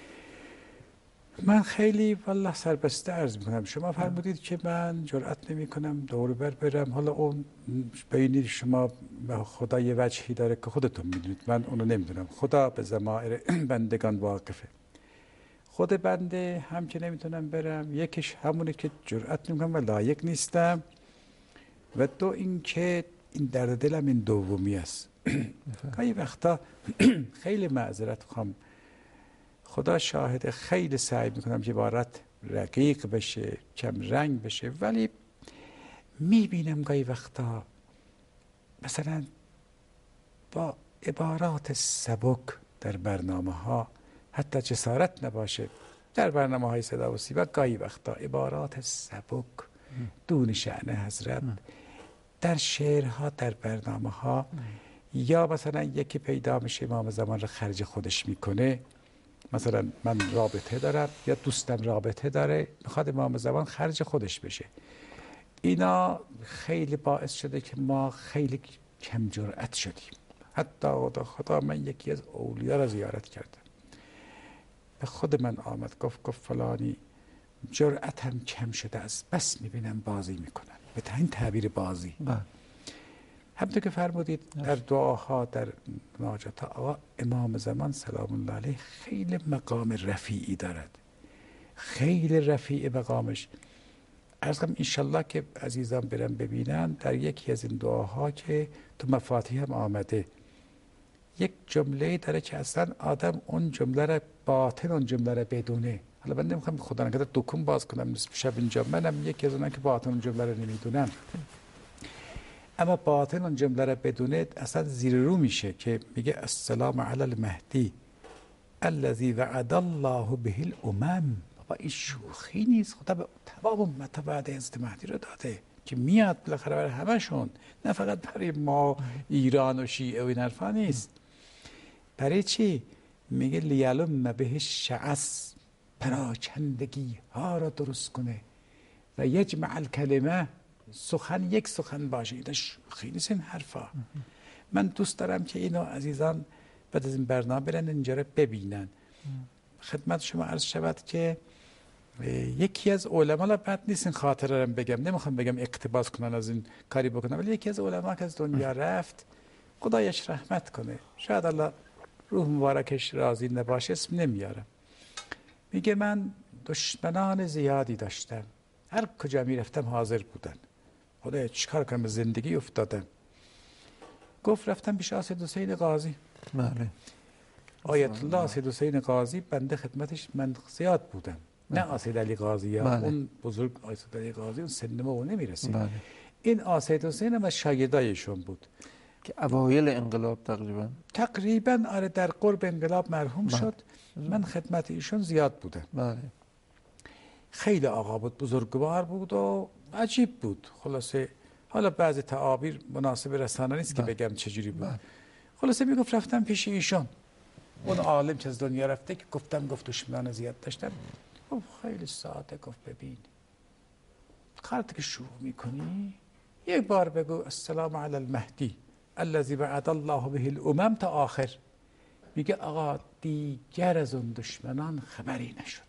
من خیلی والله سربسته عرض میکنم. شما فرمودید که من جرئت نمی کنم دور بر برم. حالا اون بینید شما خدا یه وجهی داره که خودتون میدونید، من اونو نمیدونم. خدا به ضمائر بندگان واقفه. خود بنده هم که نمیتونم برم، یکیش همونه که جرئت نمیکنم و لایق نیستم، و دو این که این درد دلم این دومی است. گاهی وقتا خیلی معذرت میخوام، خدا شاهد، خیلی سعی میکنم که عبارت رقیق بشه، کم رنگ بشه، ولی میبینم گاهی وقتا مثلا با عبارات سبک در برنامه ها، حتی جسارت نباشه در برنامه های صدا و سیما، گاهی وقتا عبارات سبک دون شأن حضرت در شعرها، در برنامه ها، یا مثلا یکی پیدا میشه امام زمان رو خرج خودش میکنه. مثلا من رابطه دارم یا دوستم رابطه داره، میخواد امام زمان خرج خودش بشه. اینا خیلی باعث شده که ما خیلی کم جرأت شدیم. حتی خدا من یکی از اولیا را زیارت کردم، به خود من آمد گفت فلانی جرأتم کم شده است، بس میبینم بازی میکنن. به این تعبیر بازی همونطور که فرمودید در دعاها، در مناجات آقا امام زمان سلام الله علیه خیلی مقام رفیعی دارد، خیلی رفیع مقامش. عرض کنم انشالله که عزیزان برن ببینن، در یکی از این دعاها که تو مفاتیح هم آمده، یک جمله داره که اصلا آدم اون جمله را باطن اون جمله را بدونه. حالا من نمیخوام خدا نکرده دکون باز کنم شب اینجا، منم یکی از اونها که باطن اون جمله را نمیدونم، اما باطن اون جمله را بدونه اصلا زیر رو میشه که میگه السلام علی المهدی الذی وعد الله به الامم. بابا این شوخی نیست، خدا به تمام امت وعده حضرت مهدی رو داده که میاد بالاخره برای همشون، نه فقط برای ما ایران و شیعه و این حرفا نیست. برای چی؟ میگه لیعلم به شعث، پراکندگی ها را درست کنه و یجمع الکلمه، سخن یک سخن باشه. اینا شوخی نیست این حرفا. من دوست دارم که اینو عزیزان بعد از این برنامه برن اینجا رو ببینن. خدمت شما عرض شود که یکی از علما، لا بد نیست این خاطره رو بگم، نمیخوام بگم اقتباس کنن از این کاری بکنم، ولی یکی از علما که از دنیا رفت خدایش رحمت کنه، شاید الله روح مبارکش راضی نباشه، اسم نمیارم، میگه من دشمنان زیادی داشتم، هر کجا میرفتم حاضر بودن، خدایا چیکار کنم، به زندگی افتادم. گفت رفتم پیش سید حسین قاضی. بله. آیت الله سید حسین قاضی بنده خدمتش من زیاد بودم، نه آسید علی قاضی ها. بله. اون بزرگ آسید علی قاضی اون سن ما نمیرسید. بله. این آسید حسین هم از شاگردایشون بود که اوایل انقلاب تقریبا آره در قرب انقلاب مرحوم بله. شد. من خدمت ایشون زیاد بودم. بله. خیلی آقا بود، بزرگوار بود و عجیب بود. خلاصه حالا بعض تعابیر مناسب رسانه نیست که بله. بگم چجوری بود. بله. خلاصه میگفت رفتم پیش ایشون، اون عالم که از دنیا رفته، که گفت دشمنان زیاد داشتم. گفت خیلی ساده، گفت ببین کارت که شروع میکنی یک بار بگو السلام علی المهدی الذی وعد الله به الامم تا آخر. میگه آقا دیگر از اون دشمنان خبری نشد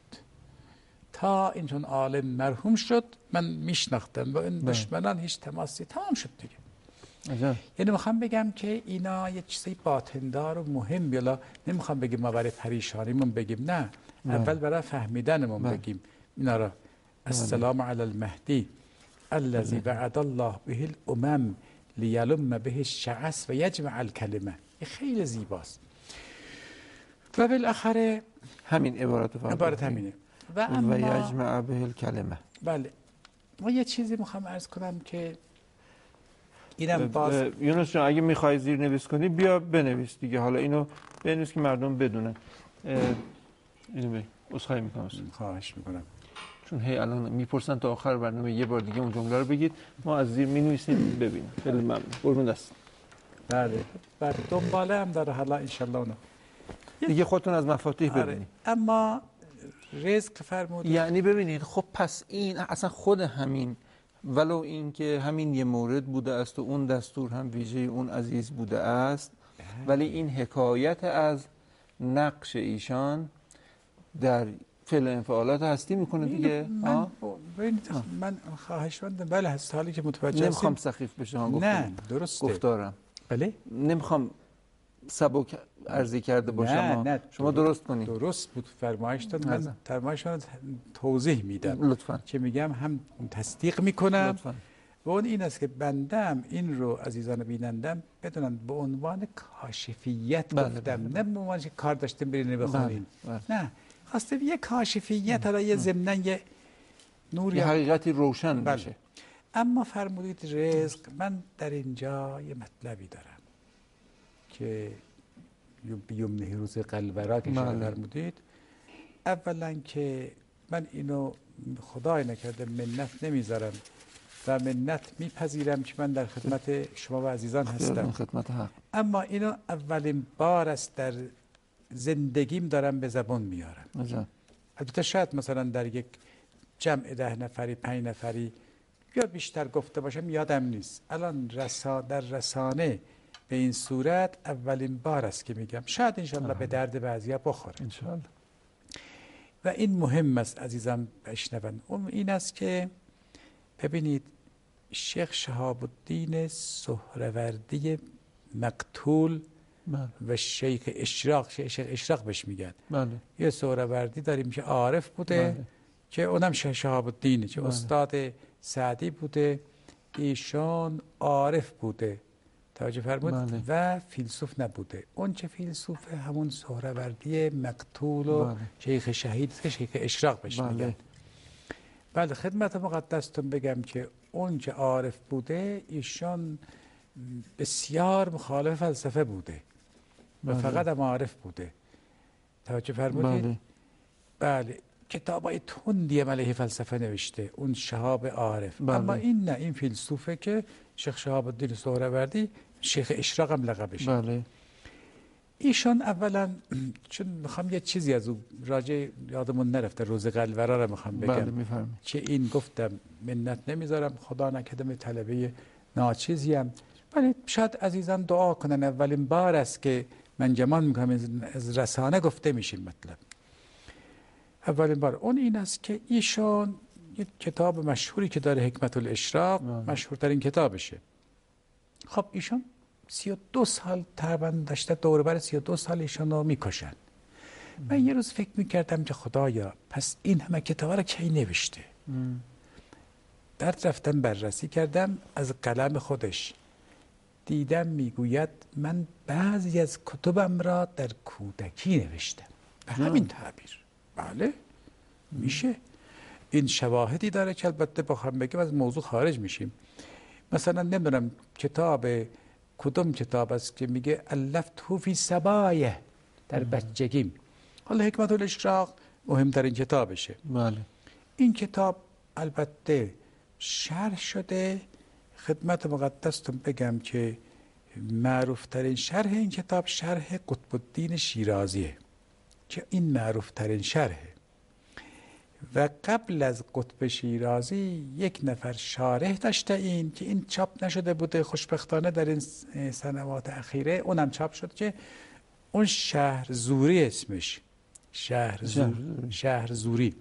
تا اینجون عالم مرحوم شد. من میشناختم با این دشمنان هیچ تماسی، تمام شد دیگه. عجب. یعنی میخوام بگم که اینا یه چیزی باطندار و مهم بیالا. نمیخوام بگیم ما برای پریشانیمون بگیم، نه، اول برای فهمیدنمون بگیم اینا را. السلام علی المهدی الذی وعد الله به الامم لیلم به الشعث و یجمع الکلمه. این خیلی زیباست و بالاخره همین عبارت همینه. و یجمع به الکلمه. بله. ما یه چیزی میخوام عرض کنم که اینم باز یونس جان اگه میخوای زیر نویس کنی بیا بنویس دیگه. حالا اینو بنویس که مردم بدونن. اینو بگی. عذرخواهی میکنم. خواهش میکنم. چون هی الان میپرسن تا آخر برنامه یه بار دیگه اون جمله رو بگید، ما از زیر مینویسیم ببینیم. خیلی ممنون. قربون دست. بله. دنباله هم داره حالا ان شاء الله. دیگه خودتون از مفاتیح آره. ببینید. اما رزق فرمودید، یعنی ببینید خب پس این اصلا خود همین، ولو این که همین یه مورد بوده است و اون دستور هم ویژه اون عزیز بوده است، ولی این حکایت از نقش ایشان در فعل انفعالات هستی میکنه دیگه. من خواهشمندم. بله هست، حالی که متوجه نمیخوام سخیف بشه ها. نه درسته گفتارم. بله نمیخوام سبک عرضی کرده باشم. نه شما درست کنید. درست بود فرمایشتون. من فرمایشتون رو توضیح میدم لطفاً. که میگم هم تصدیق میکنم لطفاً. و اون این است که بندم این رو عزیزان بینندم بدونن به عنوان کاشفیت گفتم. نه به عنوان که کار داشتیم برین بخونین. نه، خواستم یه کاشفیت، حالا یه ضمناً یه نور، یه حقیقتی روشن بشه. اما فرمودید رزق. من در اینجا یه مطلبی دارم که بیومنه روز قلبرا که شما فرمودید. اولا که من اینو خدای نکرده منت نمیذارم و منت میپذیرم که من در خدمت شما و عزیزان هستم. خدمت حق. اما اینو اولین بار است در زندگیم دارم به زبان میارم. البته شاید مثلا در یک جمع 10 نفری 5 نفری یا بیشتر گفته باشم، یادم نیست. الان در رسانه به این صورت اولین بار است که میگم. شاید انشالله به درد بعضیا بخوره انشالله. و این مهم است عزیزم بشنون. اون این است که ببینید شیخ شهاب الدین سهروردی مقتول و شیخ اشراق بهش میگن. یه سهروردی داریم که عارف بوده که اونم شیخ شهاب الدینه که استاد سعدی بوده. ایشان عارف بوده، توجه فرمود، و فیلسوف نبوده. اون چه فیلسوفه همون سهروردی مقتول و شیخ شهید که شیخ اشراق بهش میگن. بله خدمت مقدستون بگم که اون چه عارف بوده ایشان بسیار مخالف فلسفه بوده و فقط هم عارف بوده، توجه فرمودید. بله کتابای تندی علیه فلسفه نوشته اون شهاب عارف. اما این نه، این فیلسوفه که شیخ شهاب الدین سهروردی، شیخ اشراق هم لقبشه. ایشان اولا چون میخوام یه چیزی از او راجع یادمون نرفته، روز قلورا رو میخوام بگم که این گفتم منت نمیذارم، خدا نکرده طلبه ناچیزیم، ولی شاید عزیزان دعا کنن. اولین بار است که من گمان میکنم از رسانه گفته میشین مطلب. اولین بار اون این است که ایشان یک کتاب مشهوری که داره، حکمت الاشراق، مشهورترین کتابشه. خب ایشان 32 سال تقریبا داشته، دور بر 32 سال ایشان رو میکشن. من یه روز فکر میکردم که خدایا پس این همه کتاب رو کی نوشته؟ بعد رفتم بررسی کردم از قلم خودش، دیدم میگوید من بعضی از کتبم را در کودکی نوشتم به همین تعبیر. بله میشه. این شواهدی داره که البته بخوام بگم از موضوع خارج میشیم. مثلا نمیدونم کدوم کتاب است که میگه الفته فی صبایه، در بچگیم. حالا حکمت الاشراق مهمترین کتابشه. بله. این کتاب البته شرح شده. خدمت مقدستون بگم که معروفترین شرح این کتاب شرح قطب الدین شیرازیه که این معروفترین شرحه و قبل از قطب شیرازی یک نفر شارح داشته این که این چاپ نشده بوده، خوشبختانه در این سنوات اخیره اونم چاپ شد که اون شهرزوری اسمش شهرزوری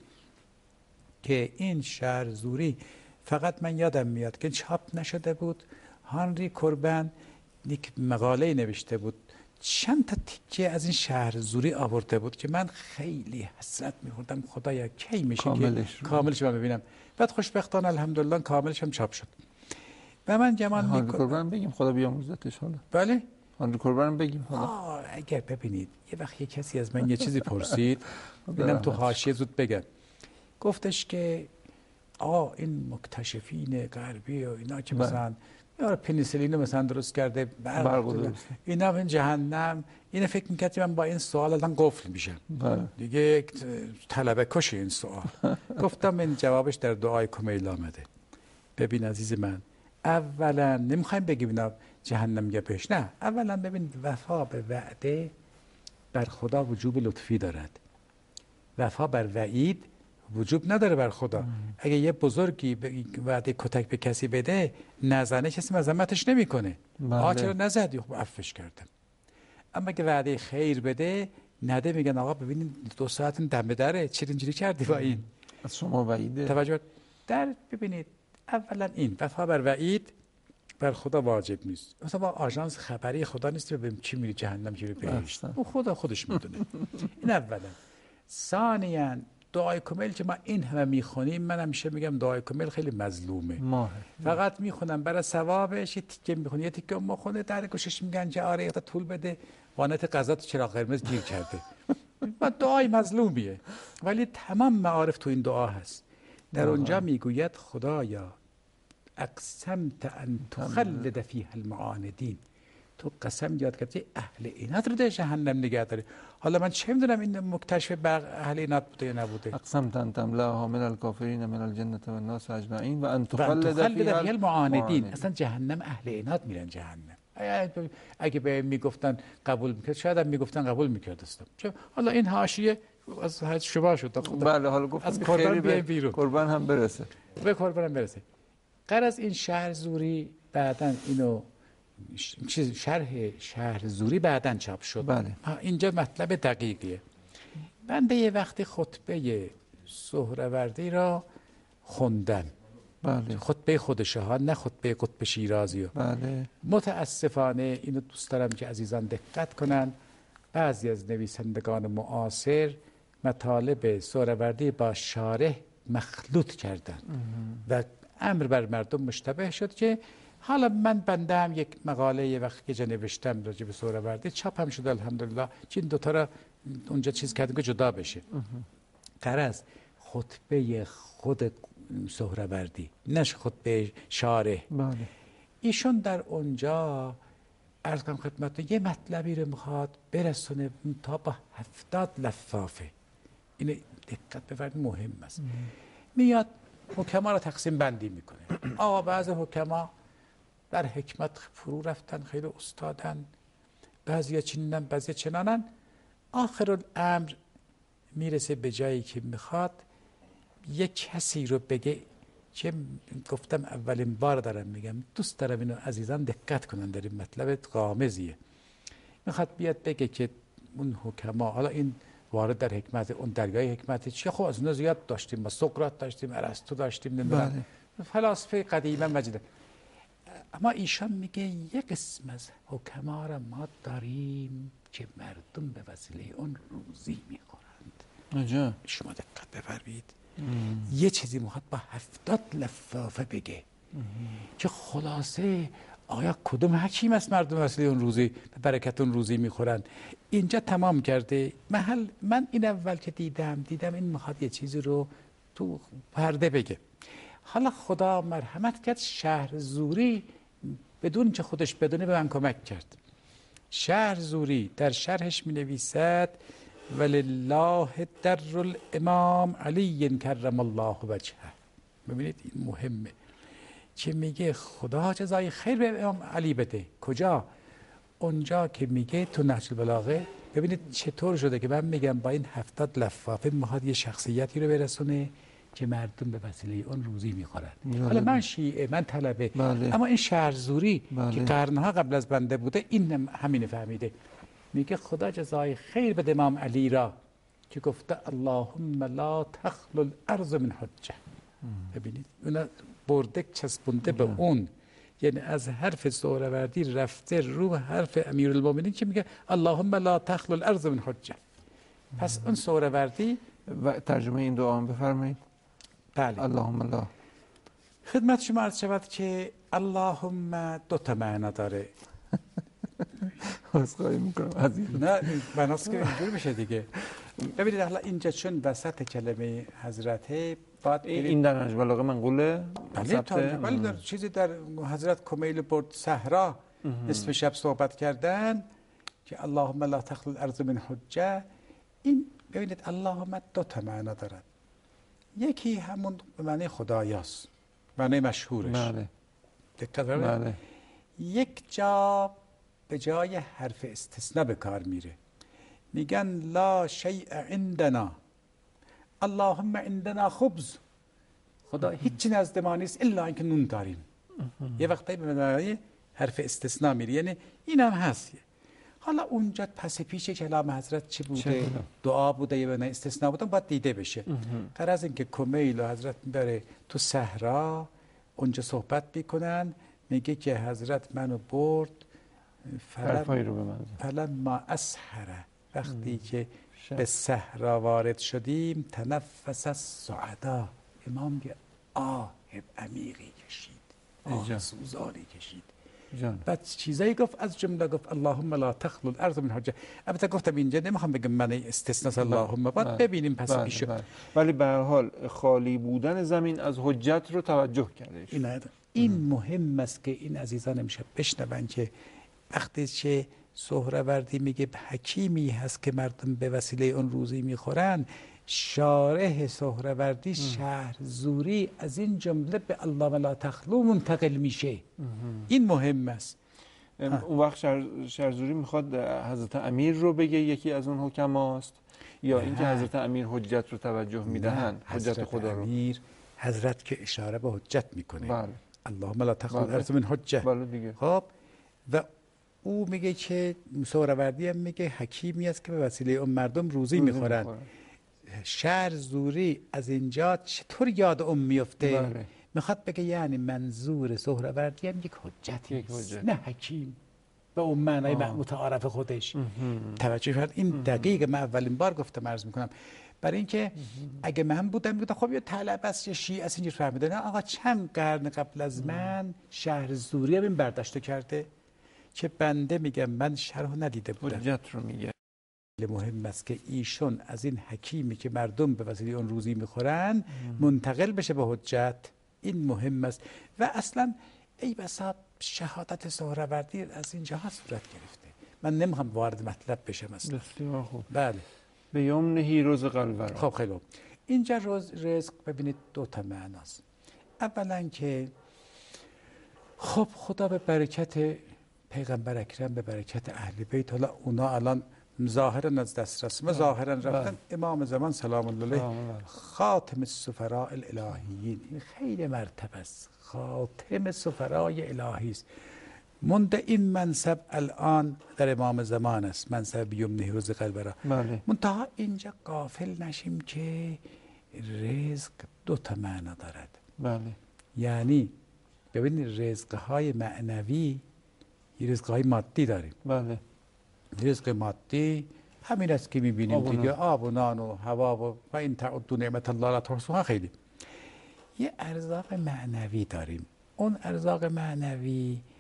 که این شهرزوری فقط من یادم میاد که چاپ نشده بود. هانری کوربن یک مقاله نوشته بود، چند تا تیکه از این شهرزوری آورده بود که من خیلی حسرت می‌خوردم خدایا کی میشه که کاملش رو ببینم. بعد خوشبختانه الحمدلله کاملش هم چاپ شد. و من گمان می‌کنم هانری کوربن بگیم خدا بیامرزتش. حالا بله هانری کوربن بگیم حالا. اگر ببینید یه وقت کسی از من یه چیزی پرسید ببینم تو حاشیه زود بگم، گفتش که این مکتشفین غربی و اینا که مثلا پنیسیلین رو مثلا درست کرده، اینا این جهنم، اینو فکر میکرد که من با این سوال الان قفل میشم. دیگه یک طلبه کش این سوال. گفتم این جوابش در دعای کمیل آمده. ببین عزیز من، اولا نمیخوایم بگیم اینا جهنم میگه پیش، نه، اولا ببین وفا به وعده بر خدا وجوب لطفی دارد، وفا بر وعید وجوب نداره بر خدا. اگه یه بزرگی وعده کتک به کسی بده نزنه کسی مذمتش نمیکنه. چرا نزدی؟ خب عفوش کردم. اما اگه وعده خیر بده نده، میگن آقا ببینید 2 ساعت دم دره، چرا اینجوری کردی با این؟ از شما وعیده توجه در ببینید. اولا این وفا بر وعید بر خدا واجب نیست. مثلا با آژانس خبری خدا نیست ببینیم کی میره جهنم کی میره بهشت، او خدا خودش میدونه. این اولا. ثانیاً دعای کمیل که ما این همه میخونیم، من همیشه میگم دعای کمیل خیلی مظلومه. فقط میخونم برای ثوابش، یه تیکه میخونه، یه تیکه میخونه، در گوشش میگن که آره تا طول بده، وانت قضا تو چراغ قرمز گیر کرده. و دعای مظلومیه، ولی تمام معارف تو این دعا هست. در اونجا میگوید خدایا اقسمت ان تخلد فیها المعاندین، تو قسم یاد کردی اهل اینات رو در جهنم نگه داری. حالا من چه میدونم این مکتشف اهل اینات بوده یا نبوده. اقسمت ان تملأها من الکافرین من الجنة والناس اجمعین و ان تخلد فیها المعاندین. اصلا جهنم اهل اینات میرن جهنم. اگه به میگفتن قبول میکرد شاید هم میگفتن قبول میکردستم. حالا این حاشیه از حد شبا شد. بله حالا گفتم از قربان بیایم بیرون، قربان هم برسه، به قربان هم برسه. غرض این شهرزوری بعدن اینو شهرزوری بعدن چاپ شد. بله. اینجا مطلب دقیقیه. بنده یه وقتی خطبه سهروردی را خوندم. بله. خطبه خودشه ها، نه خطبه قطب شیرازی. بله. متاسفانه اینو دوست دارم که عزیزان دقت کنن، بعضی از نویسندگان معاصر مطالب سهروردی با شارح مخلوط کردن و امر بر مردم مشتبه شد که حالا من بنده هم یک مقاله یه وقت که نوشتم راجع به سهروردی چاپ هم شده الحمدلله، که این دوتا را اونجا چیز کردیم که جدا بشه. غرض خطبه خود سهروردی، نه خطبه شارح. بله. ایشون در اونجا عرض کنم خدمتتون یه مطلبی رو میخواد برسونه تا با 70 لفافه. اینو دقت بفرمایید، مهم است. میاد حکما رو تقسیم بندی میکنه. بعض حکما در حکمت فرو رفتن، خیلی استادن، بعضی چنینن بعضی چنانن. آخر الامر میرسه به جایی که میخواد یک کسی رو بگه که گفتم اولین بار دارم میگم، دوست دارم اینو عزیزان دقت کنن، در این مطلب غامضیه. میخواد بیاد بگه که اون حکما، حالا این وارد در حکمت، اون دریای حکمت چیه؟ خب از اونها زیاد داشتیم، ما سقراط داشتیم، ارسطو داشتیم، نمیدونم فلاسفه قدیما مجیده. اما ایشان میگه یک قسم از حکما را ما داریم که مردم به وسیله اون روزی میخورند. شما دقت بفرمایید، یه چیزی میخواد با 70 لفافه بگه که خلاصه آیا کدوم حکیم است مردم وسیله اون روزی به برکت اون روزی میخورند؟ اینجا تمام کرده. من این اول که دیدم این میخواد یه چیزی رو تو پرده بگه. حالا خدا مرحمت کرد، شهر زوری بدون که خودش بدونه به من کمک کرد. شهر زوری در شرحش می نویسد ولله در الامام علی کرم الله وجهه. ببینید این مهمه که میگه خدا جزای خیر به امام علی بده. کجا؟ اونجا که میگه تو نهج البلاغه. ببینید چطور شده که من میگم با این 70 لفافه میخواد یه شخصیتی رو برسونه که مردم به وسیله اون روزی میخورن. حالا من شیعه، من طلبه، اما این شهرزوری که قرنها قبل از بنده بوده این همینه فهمیده. میگه خدا جزای خیر بده امام علی را که گفته اللهم لا تخل الارض من حجه. ببینید اون برده چسبونده به اون، یعنی از حرف سهروردی رفته رو حرف امیرالمومنین که میگه اللهم لا تخل الارض من حجه. پس اون سهروردی و ترجمه این دعا هم بفرمایید. بله. اللهم لا. خدمت شما عرض شود که اللهم دو تا معنا داره. عذرخواهی میکنم از این. نه معناست که اینجور بشه دیگه. ببینید حالا اینجا چون وسط کلمه حضرته بعد این در نهج البلاغه منقوله؟ بله در چیزی در حضرت کمیل برد صحرا نصف شب صحبت کردن که اللهم لا تخل الارض من حجه. این ببینید اللهم دو تا معنا دارد. یکی همون معنی خدایاست، معنی مشهورش. بله. دقت بله. یک جا به جای حرف استثناء به کار میره، میگن لا شیء عندنا اللهم عندنا خبز. خدا هیچی نزد ما نیست الا اینکه نون داریم. یه وقتی به معنی حرف استثناء میره، یعنی این هم هست. حالا اونجا پس پیش کلام حضرت چی بوده؟ دعا بوده یا نه استثناء بوده؟ باید دیده بشه. قرار از اینکه کمیل و حضرت میبره تو صحرا اونجا صحبت میکنن، میگه که حضرت منو برد فلما اسحره، وقتی که به صحرا وارد شدیم تنفس السعدا، امام میگه آه عمیقی کشید، آه سوزانی کشید. بعد چیزایی گفت، از جمله گفت اللهم لا تخل الارض من حجه. البته گفتم اینجا نمیخوام بگم من استثناء اللهم، بعد ببینیم پس پیشو. ولی به هر حال خالی بودن زمین از حجت رو توجه کرده. این مهم است که این عزیزان امشب بشنون که وقتی که سهروردی میگه حکیمی هست که مردم به وسیله اون روزی میخورن، شارح سهروردی شهر زوری از این جمله به اللهم لا تخلو منتقل میشه. این مهم است. اون وقت شهر زوری میخواد حضرت امیر رو بگه یکی از اون حکماست، یا اینکه حضرت امیر حجت رو توجه میدهن؟ حجت خدا رو امیر حضرت که اشاره به حجت میکنه. بله. اللهم لا تخلو الارض من حجه. بله دیگه. خب و او میگه که سهروردی هم میگه حکیمی است که به وسیله اون مردم روزی میخورن. شهر زوری از اینجا چطور یاد میفته؟ بله. میخواد بگه یعنی منظور سهروردی هم یک حجتی است، نه حکیم به اون معنای متعارف خودش. توجه فرد این دقیق. من اولین بار گفتم عرض میکنم، برای اینکه اگه من بودم میگفتم خب یه طلب است یا شیعه است اینجور فهمیده. نه آقا، چند قرن قبل از من شهر زوری هم این برداشت کرده که بنده میگم من شرح ندیده بودم. حجت رو میگه. مهم است که ایشون از این حکیمی که مردم به وسیله اون روزی میخورن منتقل بشه به حجت. این مهم است. و اصلا ای بسا شهادت سهروردی از اینجا صورت گرفته. من نمیخوام وارد مطلب بشم اصلا. بسیار خوب. بله. به یمنه رزق قلبرا. خب خیلی خوب. اینجا رزق ببینید دو تا معناست. اولا که خب خدا به برکت پیغمبر اکرم، به برکت اهل بیت، حالا اونا الان ظاهرا از دسترس ما ظاهرا رفتن. امام زمان سلام الله علیه خاتم السفراء الالهیین، این خیلی مرتبه است، خاتم سفرای الهی است. منده این منصب الان در امام زمان است، منصب یمنه رزق قلبرا. بله. منتها اینجا غافل نشیم که رزق دو تا معنا دارد. بله. یعنی ببینید رزق‌های معنوی، رزق‌های مادی داریم. بله. رزق مادی همین است که می‌بینیم دیگه، آب و نان و هوا و این تعدوا نعمت الله لا تحصوها. خیلی یه ارزاق معنوی داریم. اون ارزاق معنوی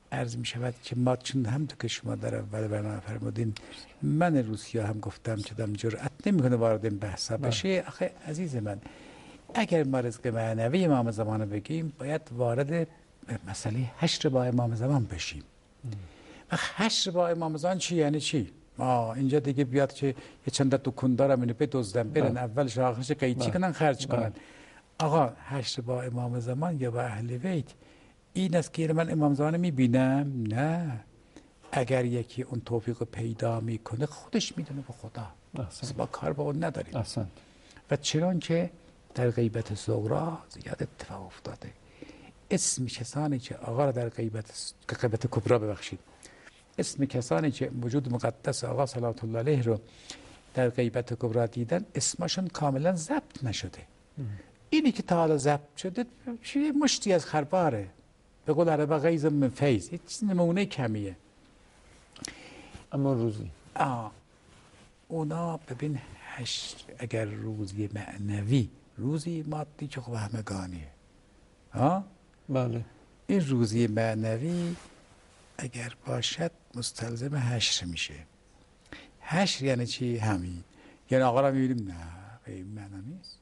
عرض می شود که ما چون هم تو که شما در اول برنامه فرمودین، من روسیا هم گفتم که دم جرأت نمیکنه وارد این بحثا بشه. آخه عزیز من، اگر ما رزق معنوی امام زمان بگیم باید وارد مسئله حشر با امام زمان بشیم. و حشر با امام زمان چی یعنی چی؟ اینجا دیگه بیاد که یه چند تا دکون دارم اینو بدزدن برن اولش آخرش قیچی کنن خرج کنن. آقا حشر با امام زمان یا با اهل بیت این است که من امام زمان میبینم؟ نه، اگر یکی اون توفیق پیدا میکنه خودش میدونه به خدا، با کار با اون نداریم. و چنان که در غیبت صغرا زیاد اتفاق افتاده، اسم کسانی که آقا را در غیبت کبرا ببخشید، اسم کسانی که وجود مقدس آقا صلوات الله علیه رو در غیبت کبرا دیدن اسمشون کاملا ضبط نشده. اینی که تا حالا ضبط شده چیه؟ مشتی از خرباره، به قول عربا غیظ من فیض، یه چیز نمونه کمیه. اما روزی اونا ببین اگر روزی معنوی، روزی مادی که خب همگانیه، بله، این روزی معنوی اگر باشد مستلزم حشر میشه. حشر یعنی چی؟ همین، یعنی آقا را میبینیم نه به این معنا نیست.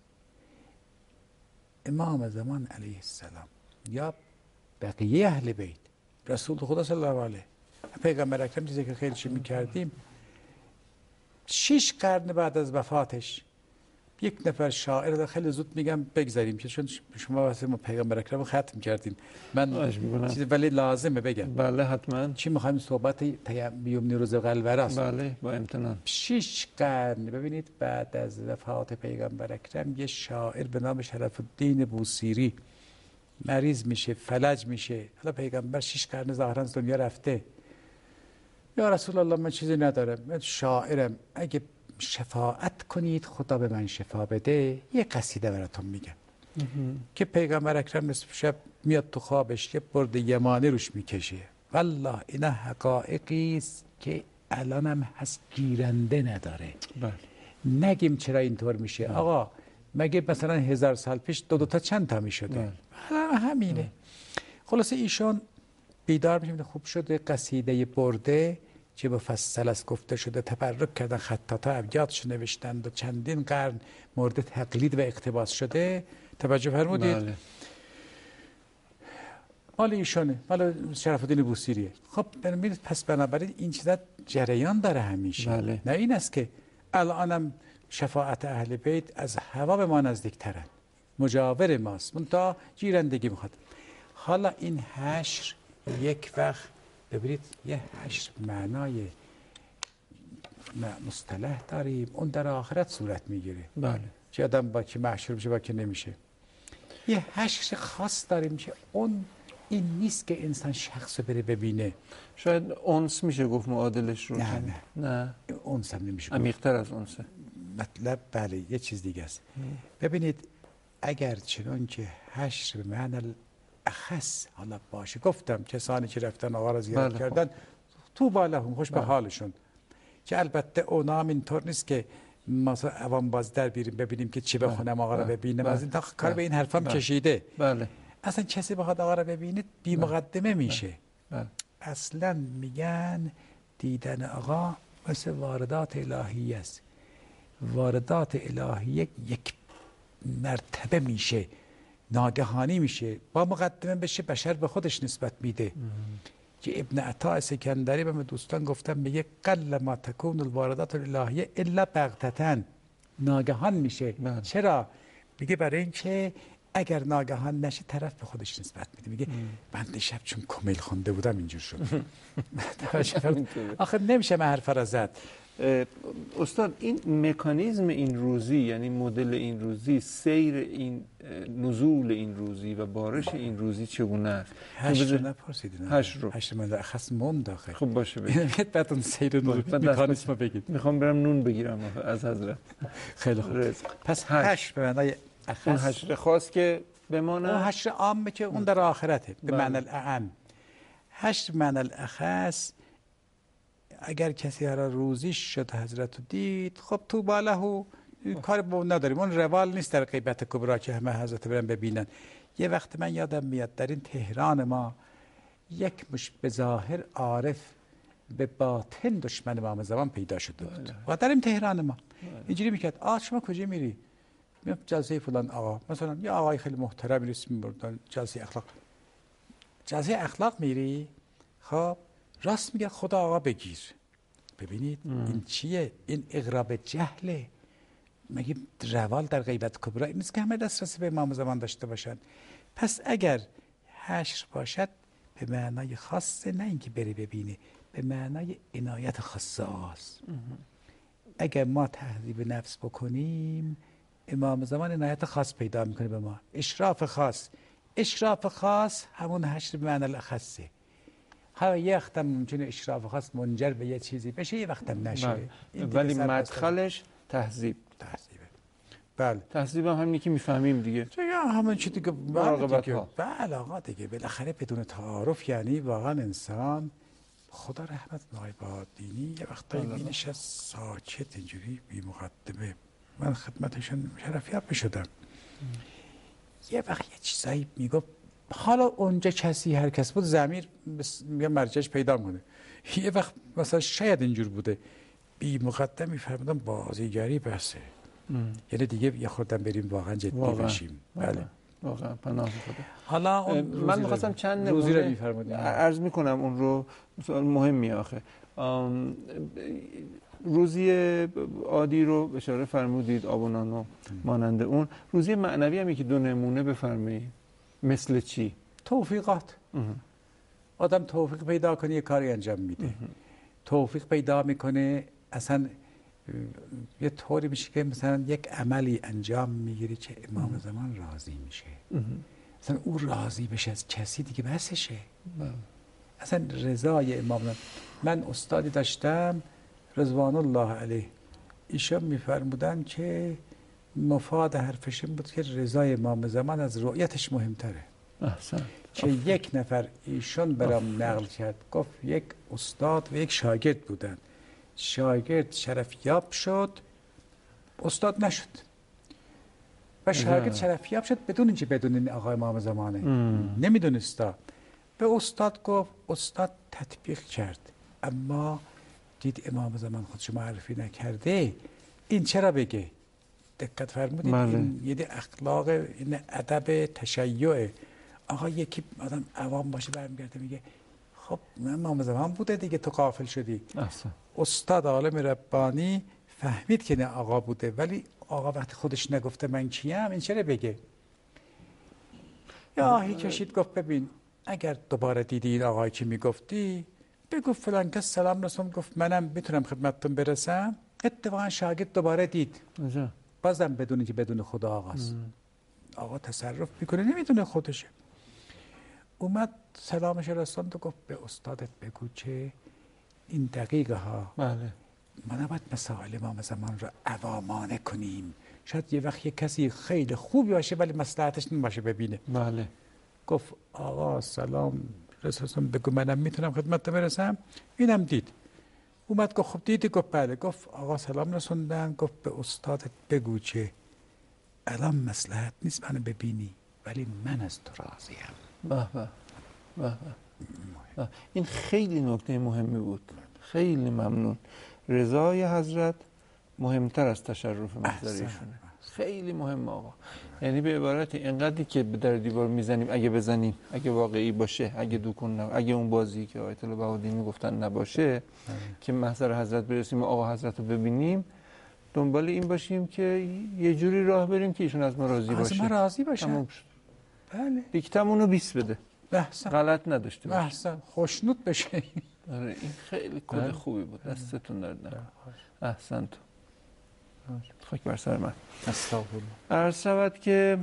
امام زمان علیه السلام یا بقیه اهل بیت، رسول خدا صلی الله علیه، پیغمبر اکرم چیزی که خیلی چی میکردیم، 6 قرن بعد از وفاتش یک نفر شاعر رو خیلی زود میگم بگذاریم که چون شما واسه ما پیغمبر اکرم رو ختم کردین، من چیزی ولی لازمه بگم. بله حتما. چی میخوایم؟ صحبت تیمم روز قلوراست. بله با امتنان. 6 قرن ببینید بعد از وفات پیغمبر اکرم یه شاعر به نام شرف الدین بوصیری مریض میشه، فلج میشه. حالا پیغمبر 6 قرن ظاهرا از دنیا رفته. یا رسول الله من چیزی ندارم، من شاعرم، اگه شفاعت کنید خدا به من شفا بده، یه قصیده براتون میگم که پیغمبر اکرم نصف شب میاد تو خوابش یه برد یمانی روش میکشه. والله اینا حقایقی است که الانم هست گیرنده نداره. بله. نگیم چرا اینطور میشه. آقا مگه مثلا 1000 سال پیش دو تا چند تا میشده؟ همینه. خلاصه ایشون بیدار میشه، خوب شده قصیده برده که مفصل است گفته شده، تبرک کردن، خطاطا ابیاتش نوشتند و چندین قرن مورد تقلید و اقتباس شده. توجه فرمودید؟ بله. مال ایشونه، مال شرف الدین بوصیریه. خب ببینید پس بنابراین این چیزا جریان داره همیشه. بله. نه این است که الانم شفاعت اهل بیت از هوا به ما نزدیکترن، مجاور ماست، منتها گیرندگی میخواد. حالا این حشر یک وقت ببینید یه حشر معنای مصطلح داریم، اون در آخرت صورت میگیره. بله. که آدم با که محشور میشه با که نمیشه. یه حشر خاص داریم که اون این نیست که انسان شخص رو بره ببینه. شاید اونس میشه گفت معادلش رو. نه اونس هم نمیشه، عمیق‌تر از اونسه. مطلب بله یه چیز دیگه است. ببینید اگر چنان که حشر به معنی اخص حالا باشه، گفتم کسانی که رفتن آقا را زیارت کردن تو بالهم خوش به حالشون، که البته اونا هم اینطور نیست که مثلا عوام باز در بیریم ببینیم که چی بخونم آقا را ببینم. از این کار به این حرفام کشیده. بله. اصلا کسی بخواد آقا را ببینید بی مقدمه میشه. اصلا میگن دیدن آقا مثل واردات الهی است. واردات الهی یک مرتبه میشه، ناگهانی میشه، با مقدمه بشه بشر به خودش نسبت میده. که ابن عطا سکندری به دوستان گفتم میگه قل ما تکون الواردات الالهیه الا بغتة، ناگهان میشه. چرا؟ میگه برای اینکه اگر ناگهان نشه طرف به خودش نسبت میده. میگه من دیشب چون کمیل خونده بودم اینجور شد. آخه نمیشه من حرف را زد. استاد این مکانیزم این روزی، یعنی مدل این روزی، سیر این نزول این روزی و بارش این روزی چگونه است؟ حشر نپرسیدین. حشر من اخص مون داخل. خب باشه بگید. بعد اون سیر نزول مکانیزم بگید. میخوام برم نون بگیرم از حضرت. خیلی خوب. پس حشر به معنای اخص، اون حشر خاص که بمانه، اون حشر عامه که اون در آخرته به معنی الاعم. حشر معنی الاخص اگر کسی را روزیش شد حضرت دید، خب تو باله کار با اون نداریم. اون روال نیست در غیبت کبرا که همه حضرت برن ببینن. یه وقت من یادم میاد در این تهران ما یک مش به ظاهر عارف به باطن دشمن امام زمان پیدا شده بود و در این تهران ما اینجوری میکرد شما کجا میری؟ میام جلسه فلان آقا، مثلا یه آقای خیلی محترم میرسیم میبردن جلسه اخلاق میری؟ خب راست میگه خدا آقا بگیر. ببینید این چیه؟ این اغراب جهله. مگه روال در غیبت کبرا این نیست که همه دسترسی به امام زمان داشته باشند؟ پس اگر حشر باشد به معنای خاصه، نه اینکه بری ببینه، به معنای عنایت خاصه است. اگر ما تهذیب نفس بکنیم امام زمان عنایت خاص پیدا میکنه به ما، اشراف خاص همون حشر به معنی الاخصه. حالا یه وقتم ممکنه اشراف خاص منجر به یه چیزی بشه، یه وقتم نشه، ولی مدخلش تهذیبه. بله تهذیب هم همینی که میفهمیم دیگه همون چی دیگه. مراقبت ها. بله آقا دیگه بالاخره بدون تعارف یعنی واقعا انسان خدا رحمت نایباد دینی یه وقتایی مینشست ساکت اینجوری بی مقدمه. من خدمتشون شرفیاب میشدم. یه وقت یه چیزایی میگفت، حالا اونجا کسی هر کس بود ضمیر میگه مرجعش پیدا کنه. یه وقت مثلا شاید اینجور بوده بی مقدم میفهمیدم بازیگری بسه. یعنی دیگه یه خوردم بریم واقعا جدی بشیم. بله واقعا پناه خدا. حالا من می‌خواستم چند روزی رو نمونه عرض میکنم، اون رو سوال مهمی آخه. روزی عادی رو اشاره فرمودید، آب و نان و مانند اون. روزی معنوی هم که دو نمونه بفرمایید. مثل چی؟ توفیقات. آدم توفیق پیدا کنه یه کاری انجام میده. توفیق پیدا میکنه اصلا یه طوری میشه که مثلا یک عملی انجام میگیری که امام زمان راضی میشه. مثلا او راضی بشه از کسی دیگه بسشه. اصلا رضای امام زمان. من استادی داشتم رضوان الله علیه، ایشان میفرمودن که مفاد حرفش این بود که رضای امام زمان از رؤیتش مهمتره. احسن. که یک نفر ایشان برام نقل کرد، گفت یک استاد و یک شاگرد بودن. شاگرد شرفیاب شد، استاد نشد و شاگرد شرفیاب شد بدون اینکه بدون آقای امام زمانه نمیدونستا. به استاد گفت، استاد تطبیق کرد اما دید امام زمان خودشو معرفی نکرده، این چرا بگه؟ دقت فرمودید؟ این یه اخلاق، این ادب تشیعه. آقا یکی آدم عوام باشه برمیگرده میگه خب امام زمان بوده دیگه تو غافل شدی. استاد عالم ربانی فهمید که نه آقا بوده، ولی آقا وقتی خودش نگفته من کیم این چرا بگه؟ یا آهی کشید گفت ببین اگر دوباره دیدی این آقایی که میگفتی بگو فلان کس سلام رسون، گفت منم میتونم خدمتتون برسم. اتفاقا شاگرد دوباره دید، بازم بدونی که بدون خدا آقاست. آقا تصرف میکنه نمیدونه خودشه. اومد سلامش رسوند و گفت به استادت بگو که این دقیقه ها ما نباید مسائل امام زمان رو عوامانه کنیم. شاید یه وقت یه کسی خیلی خوبی باشه ولی مصلحتش نباشه ببینه. گفت آقا سلام رسوند بگو منم میتونم خدمت برسم. اینم دید، اومد گفت خب دیدی؟ گفت بله. گفت آقا سلام رسوندن، گفت به استادت بگو که الان مصلحت نیست منو ببینی ولی من از تو راضیم. این خیلی نکته مهمی بود. خیلی ممنون. رضای حضرت مهمتر از تشرف محضریشونه. خیلی مهم آقا. یعنی به عبارت اینقدری که به در دیوار میزنیم اگه بزنیم، اگه واقعی باشه، اگه دوکون اگه اون بازی که آیت الله بهادری گفتن نباشه که محضر حضرت برسیم و آقا حضرت رو ببینیم، دنبال این باشیم که یه جوری راه بریم که ایشون از ما راضی باشه. از ما راضی باشه. بله. دیکتمونو 20 بده. غلط نداشته باشه. احسن. خوشنود بشه. آره این خیلی کد خوبی بود. دستتون درد. احسنت. خاک بر سر من. استغفرالله. عرض شود که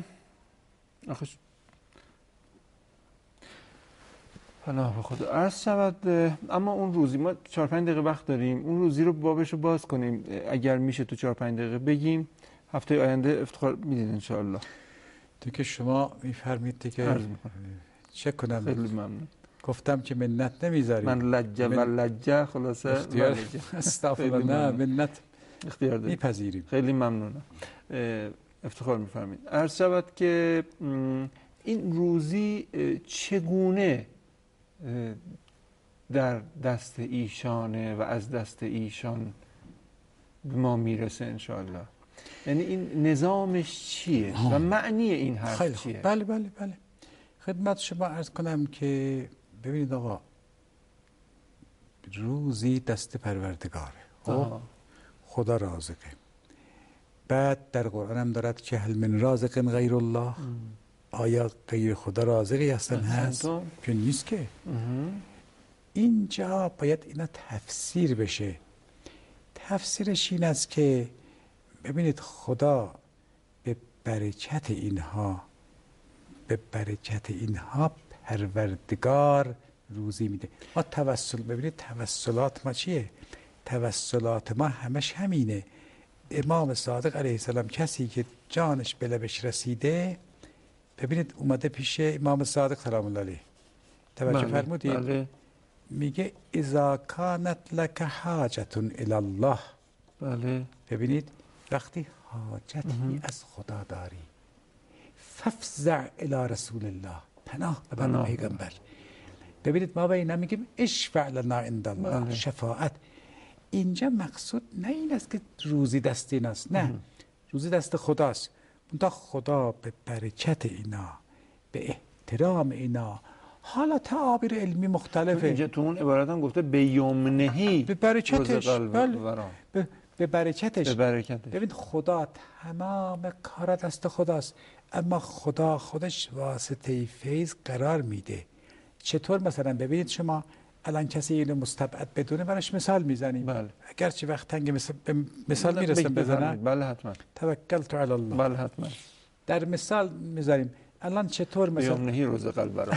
پناه به خدا. عرض شود اما اون روزی ما 4-5 دقیقه وقت داریم، اون روزی رو بابشو باز کنیم اگر میشه تو 4-5 دقیقه بگیم. هفته آینده افتخار میدین ان شاء الله. دیگه شما میفرمید دیگه چه کنم. خیلی ممنون. گفتم که منت نمیذارید. من لجه خلاصه اختیار استغفرالله منت اختیار دارید. میپذیریم. خیلی ممنونم. افتخار میفرمایید. عرض شود که این روزی چگونه در دست ایشانه و از دست ایشان به ما میرسه انشاءالله. یعنی این نظامش چیه و معنی این حرف چیه؟ بله خدمت شما عرض کنم که ببینید آقا، روزی دست پروردگاره، خدا رازقه. بعد در قرآن هم دارد که هل من رازق غیر الله، آیا غیر خدا رازقی هستن هست؟ که نیست که. اینجا باید اینا تفسیر بشه. تفسیرش این است که ببینید خدا به برکت اینها پروردگار روزی میده. ما ببینید توسلات ما چیه؟ توسلات ما همش همینه. امام صادق علیه السلام کسی که جانش به لبش رسیده، ببینید اومده پیش امام صادق سلام الله علیه، توجه فرمودید؟ بله. میگه اذا کانت لک حاجت الی الله. بله. ببینید وقتی حاجتی از خدا داری، فافزع الی رسول الله، پناه ببر پیغمبر. ببینید ما به اینا میگیم اشفع لنا عند الله، شفاعت. اینجا مقصود نه این است که روزی دست ایناست، نه، روزی دست خداست. منتها خدا به برکت اینا، به احترام اینا، حالا تعابیر علمی مختلفه. اینجا تو اون عبارت هم گفته به یمنهی، به برکتش. به برکتش. ببین خدا تمام کار دست خداست، اما خدا خودش واسطه فیض قرار میده. چطور مثلا ببینید شما الان کسی اینو مستبعد بدونه براش مثال میزنیم. بله. اگرچه وقت تنگ مثال میرسم بزنم. بله حتما. توکلت علی الله. بله حتما. در مثال میذاریم الان چطور مثلا یمنهی روز قلب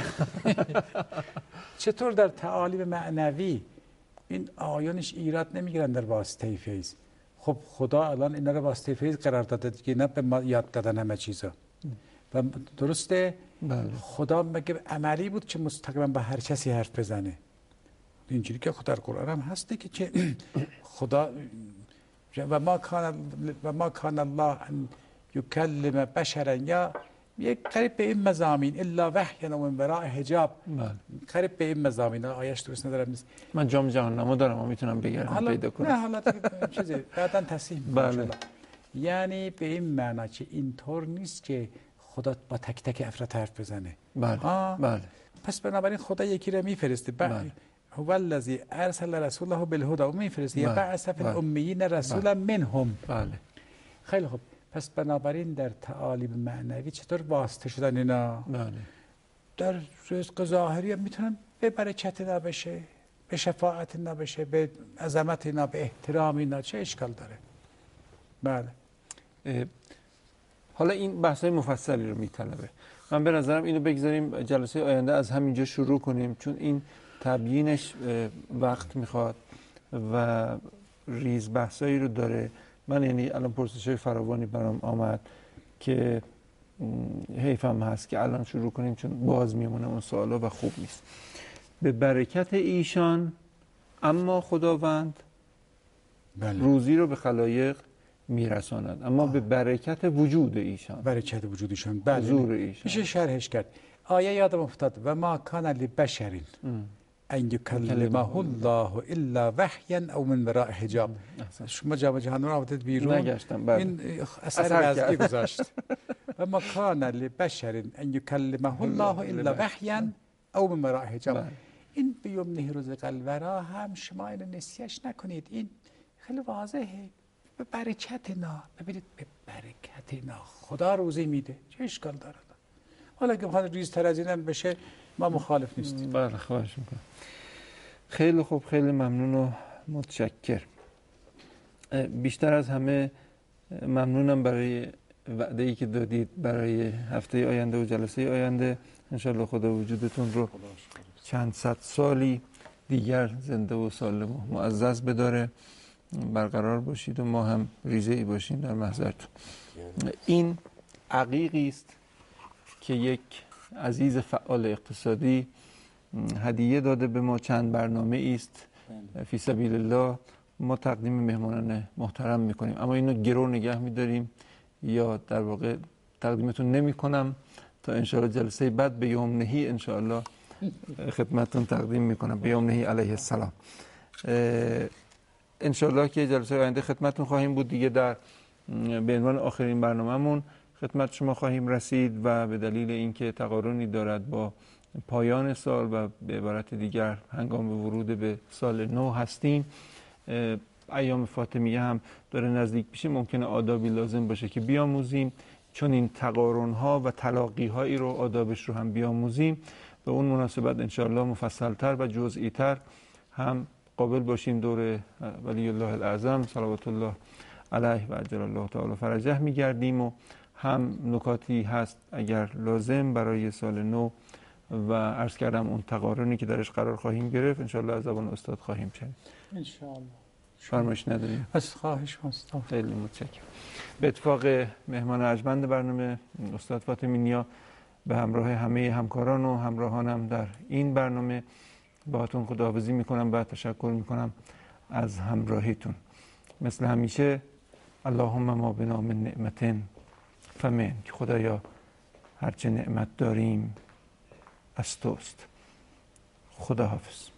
چطور در تعالیم معنوی این آیانش ایراد نمیگیرن در واسطه فیض. خب خدا الان اینا رو واسطه فیض قرار داده دیگه، نه به ما یاد دادن همه چیزا. و درسته؟ بله. خدا مگه عملی بود که مستقیما با هر کسی حرف بزنه؟ اینجوری که خدا در قرآن هم هسته که خدا و ما کان الله ان یکلم بشرا، یا یک قریب به این مضامین الا وحیا و من وراء حجاب. قریب به این مضامین. آیش درست ندارم نیست. من جام جهنمو دارم، میتونم بگردم پیدا کنم. نه حالا چیزی بعداً تصحیح بله. یعنی به این معنا که اینطور نیست که خدا با تک تک افراد حرف بزنه. بله. پس بنابراین خدا یکی رو میفرسته. بله. هو الذی ارسل رسوله بالهدى، و میفرسته یا بعث فی الامیین رسولا منهم. بله. خیلی خوب. پس بنابراین در تعالیم معنوی چطور واسطه شدن اینا؟ بله. در رزق ظاهری هم میتونن به برکت اینا بشه، به شفاعت اینا بشه، به عظمت اینا، به احترام اینا. چه اشکال داره؟ بله. حالا این بحث‌های مفصلی رو میطلبه. من به نظرم اینو بگذاریم جلسه آینده از همینجا شروع کنیم، چون این تبیینش وقت میخواد و ریز بحثایی رو داره. من یعنی الان پرسش‌های فراوانی برام آمد که حیفم هست که الان شروع کنیم، چون باز میمونه اون سوالا و خوب نیست. به برکت ایشان اما خداوند روزی رو به خلایق میرساند، اما به برکت وجود ایشان. برکت وجود ایشان. حضور ایشان. میشه شرحش کرد. آیه یادم افتاد و ما کان لبشر ان یکلمه الله الا وحیا او من وراء حجاب. شما جام جهان رو آوردید بیرون. نگشتم. بله. این اثر وضعی گذاشت. و ما کان لبشر ان یکلمه الله الا وحیا او من وراء حجاب. این به یمنه رزق الورا هم شما اینو نسیهش نکنید. این خیلی واضحه. به برکت اینا. ببینید به برکت اینا خدا روزی میده. چه اشکال داره؟ حالا که بخواد ریزتر از اینم بشه ما مخالف نیستیم. بله خواهش میکنم. خیلی خوب، خیلی ممنون و متشکر. بیشتر از همه ممنونم برای وعده‌ای که دادید برای هفته آینده و جلسه آینده. انشالله خدا وجودتون رو چند صد سالی دیگر زنده و سالم و معزز بداره، برقرار باشید و ما هم ریزه‌ای باشیم در محضرتون. این عقیقی است که یک عزیز فعال اقتصادی هدیه داده به ما. چند برنامه است فی سبیل الله ما تقدیم مهمانان محترم میکنیم، اما اینو گرو نگه میداریم یا در واقع تقدیمتون نمی کنم تا انشاءالله جلسه بعد به یمنهی انشاءالله خدمتتون تقدیم میکنم به یمنه علیه السلام. انشالله که جلسه آینده خدمتتون خواهیم بود دیگه. در به عنوان آخرین برنامه‌مون خدمت شما خواهیم رسید و به دلیل اینکه تقارنی دارد با پایان سال و به عبارت دیگر هنگام ورود به سال نو هستیم، ایام فاطمیه هم داره نزدیک میشه، ممکنه آدابی لازم باشه که بیاموزیم، چون این تقارن‌ها و تلاقی‌هایی رو آدابش رو هم بیاموزیم. به اون مناسبت انشاءالله مفصل‌تر و جزئی‌تر هم قابل باشیم دور ولی الله الاعظم صلوات الله علیه و عجل الله تعالی فرجه میگردیم و هم نکاتی هست اگر لازم برای سال نو و عرض کردم اون تقارنی که درش قرار خواهیم گرفت انشاءالله از زبان استاد خواهیم شنید. انشاءالله. فرمایش نداریم؟ از خواهش استاد. خیلی متشکرم. به اتفاق مهمان ارجمند برنامه استاد فاطمی نیا به همراه همه همکاران و همراهانم در این برنامه باهاتون خداحافظی میکنم و تشکر میکنم از همراهیتون. مثل همیشه اللهم ما بنا من نعمت فمن، که خدایا هرچه نعمت داریم از توست. خداحافظ.